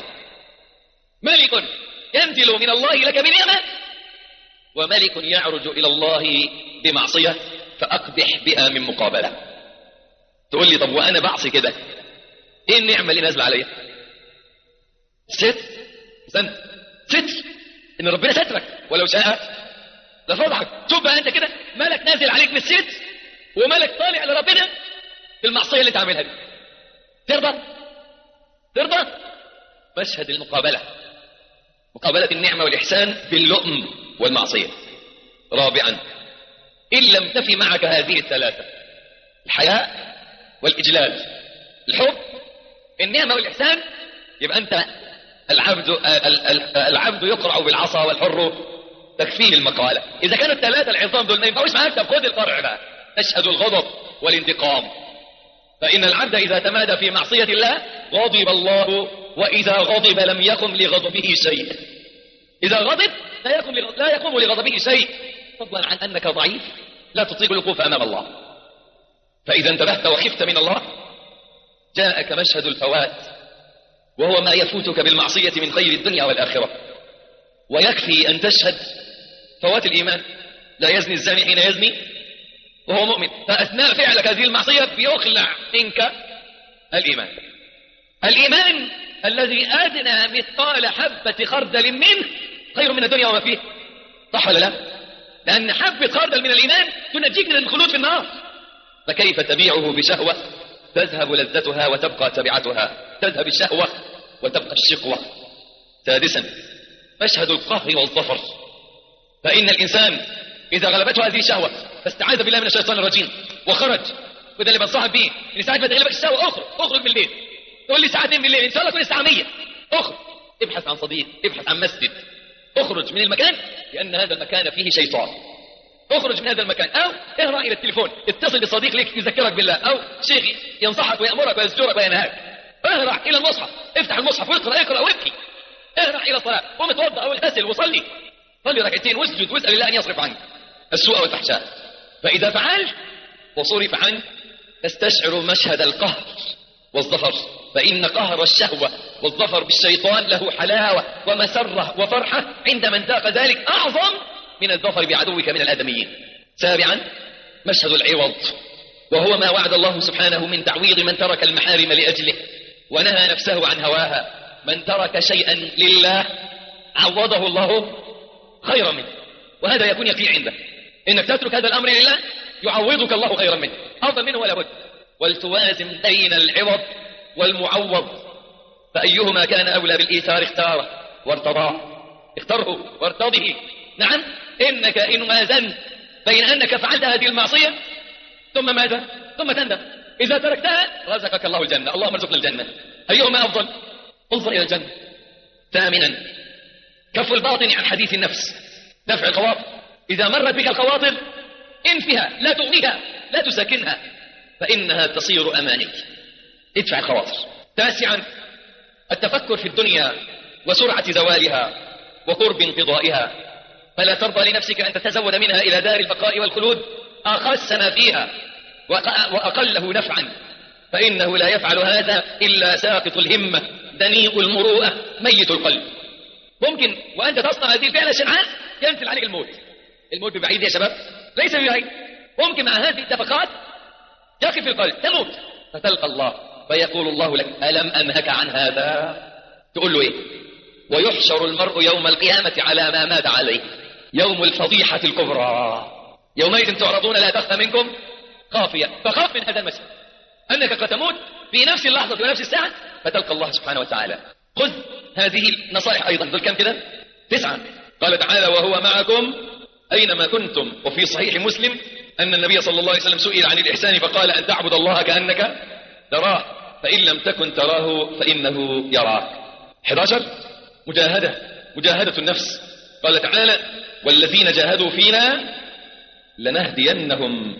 ملك ينزل من الله لك بنعمة، وملك يعرج إلى الله بمعصية فأقبح بها من مقابلة. تقول لي طب وأنا بعصي كده إيه النعمة اللي نازل عليها؟ ست استنى ستر، إن ربنا سترك ولو شاء لفضحك. شوف بقى أنت كده ملك نازل عليك من الستر، وملك طالع لربنا في المعصية اللي تعملها دي. ترضى؟ ترضى؟ مشهد المقابلة، مقابلة النعمة والإحسان باللؤم والمعصية. رابعا، إن لم تفي معك هذه الثلاثة، الحياء والإجلال، الحب، النعمة والإحسان، يبقى أنت العبد العبد يقرع بالعصا والحر تكفيه المقالة. إذا كانوا الثلاثة العظام دول ما ينفعوش معاك، طب خد القرع بقى، تشهد الغضب والانتقام. فإن العبد إذا تمادى في معصية الله غضب الله، وإذا غضب لم يقم لغضبه شيء. إذا غضب لا يقوم لا يقوم لغضبه شيء، فضلا عن أنك ضعيف لا تطيق الوقوف أمام الله. فإذا انتبهت وخفت من الله جاءك مشهد الفوات، وهو ما يفوتك بالمعصية من خير الدنيا والآخرة. ويكفي أن تشهد فوات الإيمان. لا يزني الزاني حين يزني وهو مؤمن، فأثناء فعلك هذه المعصية بيخلع منك الإيمان. الإيمان الذي أدنى مثقال حبة خردل منه خير من الدنيا وما فيه، صح ولا لا؟ لأن حبة خردل من الإيمان تنجيك من الخلود في النار. فكيف تبيعه بشهوة تذهب لذتها وتبقى تبعتها، تذهب الشهوة وتبقى الشقوة. سادسا، مشهد القهر والظفر، فإن الإنسان إذا غلبته هذه الشهوة فاستعاذ بالله من الشيطان الرجيم وخرج، وده اللي بنصحك بيه، إن ساعات ما تغلبك الشهوة اخرج اخرج من الليل. تقول لي ساعتين بالليل، إن شاء الله تكون الساعة مية، اخرج ابحث عن صديق، ابحث عن مسجد، اخرج من المكان لأن هذا المكان فيه شيطان. اخرج من هذا المكان، أو اهرع إلى التليفون، اتصل بصديق لك يذكرك بالله، أو شيخ ينصحك ويأمرك ويزجرك وينهاك. اهرع إلى المصحف، افتح المصحف واقرأ اقرأ وابكي. اهرع إلى الصلاة، قم اتوضأ أو اغتسل وصلي، صلي ركعتين واسجد واسأل الله أن يصرف عنك السوء والفحشاء. فإذا فعلت وصرف عنك تستشعر مشهد القهر والظفر، فإن قهر الشهوة والظفر بالشيطان له حلاوة ومسرة وفرحة عند من ذاق ذلك أعظم من الظفر بعدوك من الآدميين. سابعا، مشهد العوض، وهو ما وعد الله سبحانه من تعويض من ترك المحارم لأجله ونهى نفسه عن هواها. من ترك شيئا لله عوضه الله خيرا منه، وهذا يكون يقين عنده إنك تترك هذا الأمر لله يعوضك الله خيرا منه، أفضل منه ولا بد. ولتوازن بين العوض والمعوض، فأيهما كان أولى بالإيثار اختاره وارتضاه، اختره وارتضه. نعم، إنك إن وازنت بين أنك فعلت هذه المعصية ثم ماذا؟ ثم تندم، إذا تركتها رزقك الله الجنة، اللهم ارزقنا الجنة، أيهما أفضل؟ انظر إلى الجنة. ثامنا، كف الباطن عن حديث النفس، دفع الخواطر. إذا مرت بك الخواطر انفها، لا تغنيها، لا تسكنها، فإنها تصير أماني. ادفع الخواطر. تاسعا، التفكر في الدنيا وسرعة زوالها وقرب انقضائها، فلا ترضى لنفسك أن تتزود منها إلى دار البقاء والخلود أخس ما فيها وأقله نفعا، فإنه لا يفعل هذا إلا ساقط الهمة دنيء المروءة ميت القلب. ممكن وأنت تصنع هذه الفعلة شنعاء ينزل عليك الموت. الموت ببعيد يا شباب، ليس ببعيد. ممكن مع هذه الدفقات يقف القلب تموت، فتلقى الله فيقول الله لك ألم أنهك عن هذا؟ تقول له إيه؟ ويحشر المرء يوم القيامة على ما مات عليه، يوم الفضيحة الكبرى، يومئذ تعرضون لا تخفى منكم خافية. فخاف من هذا المشهد أنك قد تموت في نفس اللحظة ونفس الساعة فتلقى الله سبحانه وتعالى. خذ هذه النصائح أيضا. دول كم كده؟ تسعة. قال تعالى وهو معكم أينما كنتم. وفي صحيح مسلم أن النبي صلى الله عليه وسلم سئل عن الإحسان فقال أن تعبد الله كأنك تراه فإن لم تكن تراه فإنه يراك. أحد عشر، مجاهدة، مجاهدة النفس. قال تعالى والذين جاهدوا فينا لنهدينهم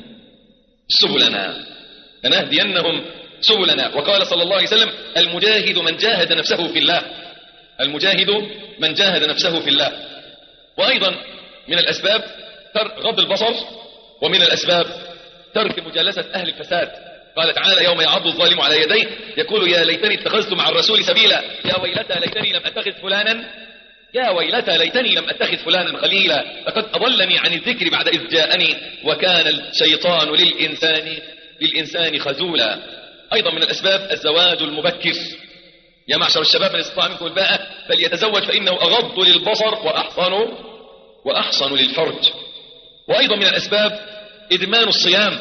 سبلنا، لنهدينهم سبلنا. وقال صلى الله عليه وسلم المجاهد من جاهد نفسه في الله، المجاهد من جاهد نفسه في الله. وأيضا من الأسباب غض البصر، ومن الأسباب ترك مجالسة أهل الفساد. قال تعالى يوم يعض الظالم على يديه يقول يا ليتني اتخذت مع الرسول سبيلا، يا ويلتى ليتني لم أتخذ فلانا يا ويلتى ليتني لم أتخذ فلانا خليلا لقد أضلني عن الذكر بعد إذ جاءني وكان الشيطان للإنسان للإنسان خذولا. أيضا من الأسباب الزواج المبكر. يا معشر الشباب من استطاع منكم الباءة فليتزوج فإنه أغض للبصر وأحصن وأحصن للفرج. وأيضا من الأسباب إدمان الصيام،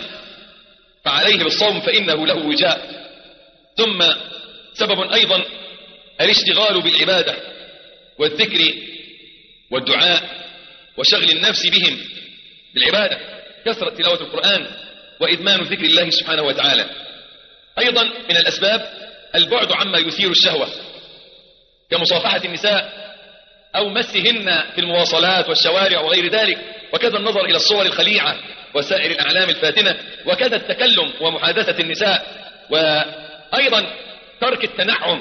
فعليه بالصوم فإنه له وجاء. ثم سبب أيضا الاشتغال بالعبادة والذكر والدعاء وشغل النفس بهم بالعبادة، كثرة تلاوة القرآن وإدمان ذكر الله سبحانه وتعالى. أيضا من الأسباب البعد عما يثير الشهوة كمصافحة النساء أو مسهن في المواصلات والشوارع وغير ذلك، وكذا النظر إلى الصور الخليعة وسائر الأعلام الفاتنة، وكذا التكلم ومحادثة النساء. وأيضا ترك التنعم،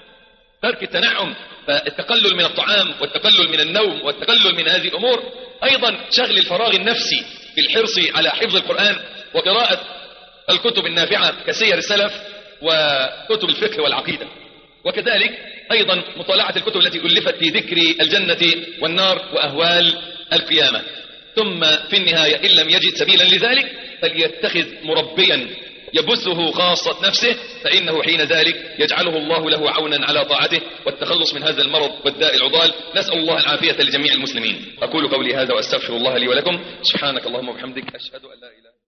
ترك التنعم، فالتقلل من الطعام والتقلل من النوم والتقلل من هذه الأمور. أيضا شغل الفراغ النفسي بالحرص على حفظ القرآن وقراءة الكتب النافعة كسير السلف وكتب الفقه والعقيدة، وكذلك أيضا مطالعة الكتب التي ألفت في ذكر الجنة والنار وأهوال القيامة. ثم في النهاية إن لم يجد سبيلا لذلك فليتخذ مربيا يبثه خاصة نفسه، فإنه حين ذلك يجعله الله له عونا على طاعته والتخلص من هذا المرض والداء العضال. نسأل الله العافية لجميع المسلمين. أقول قولي هذا وأستغفر الله لي ولكم. سبحانك اللهم وبحمدك، أشهد أن لا إله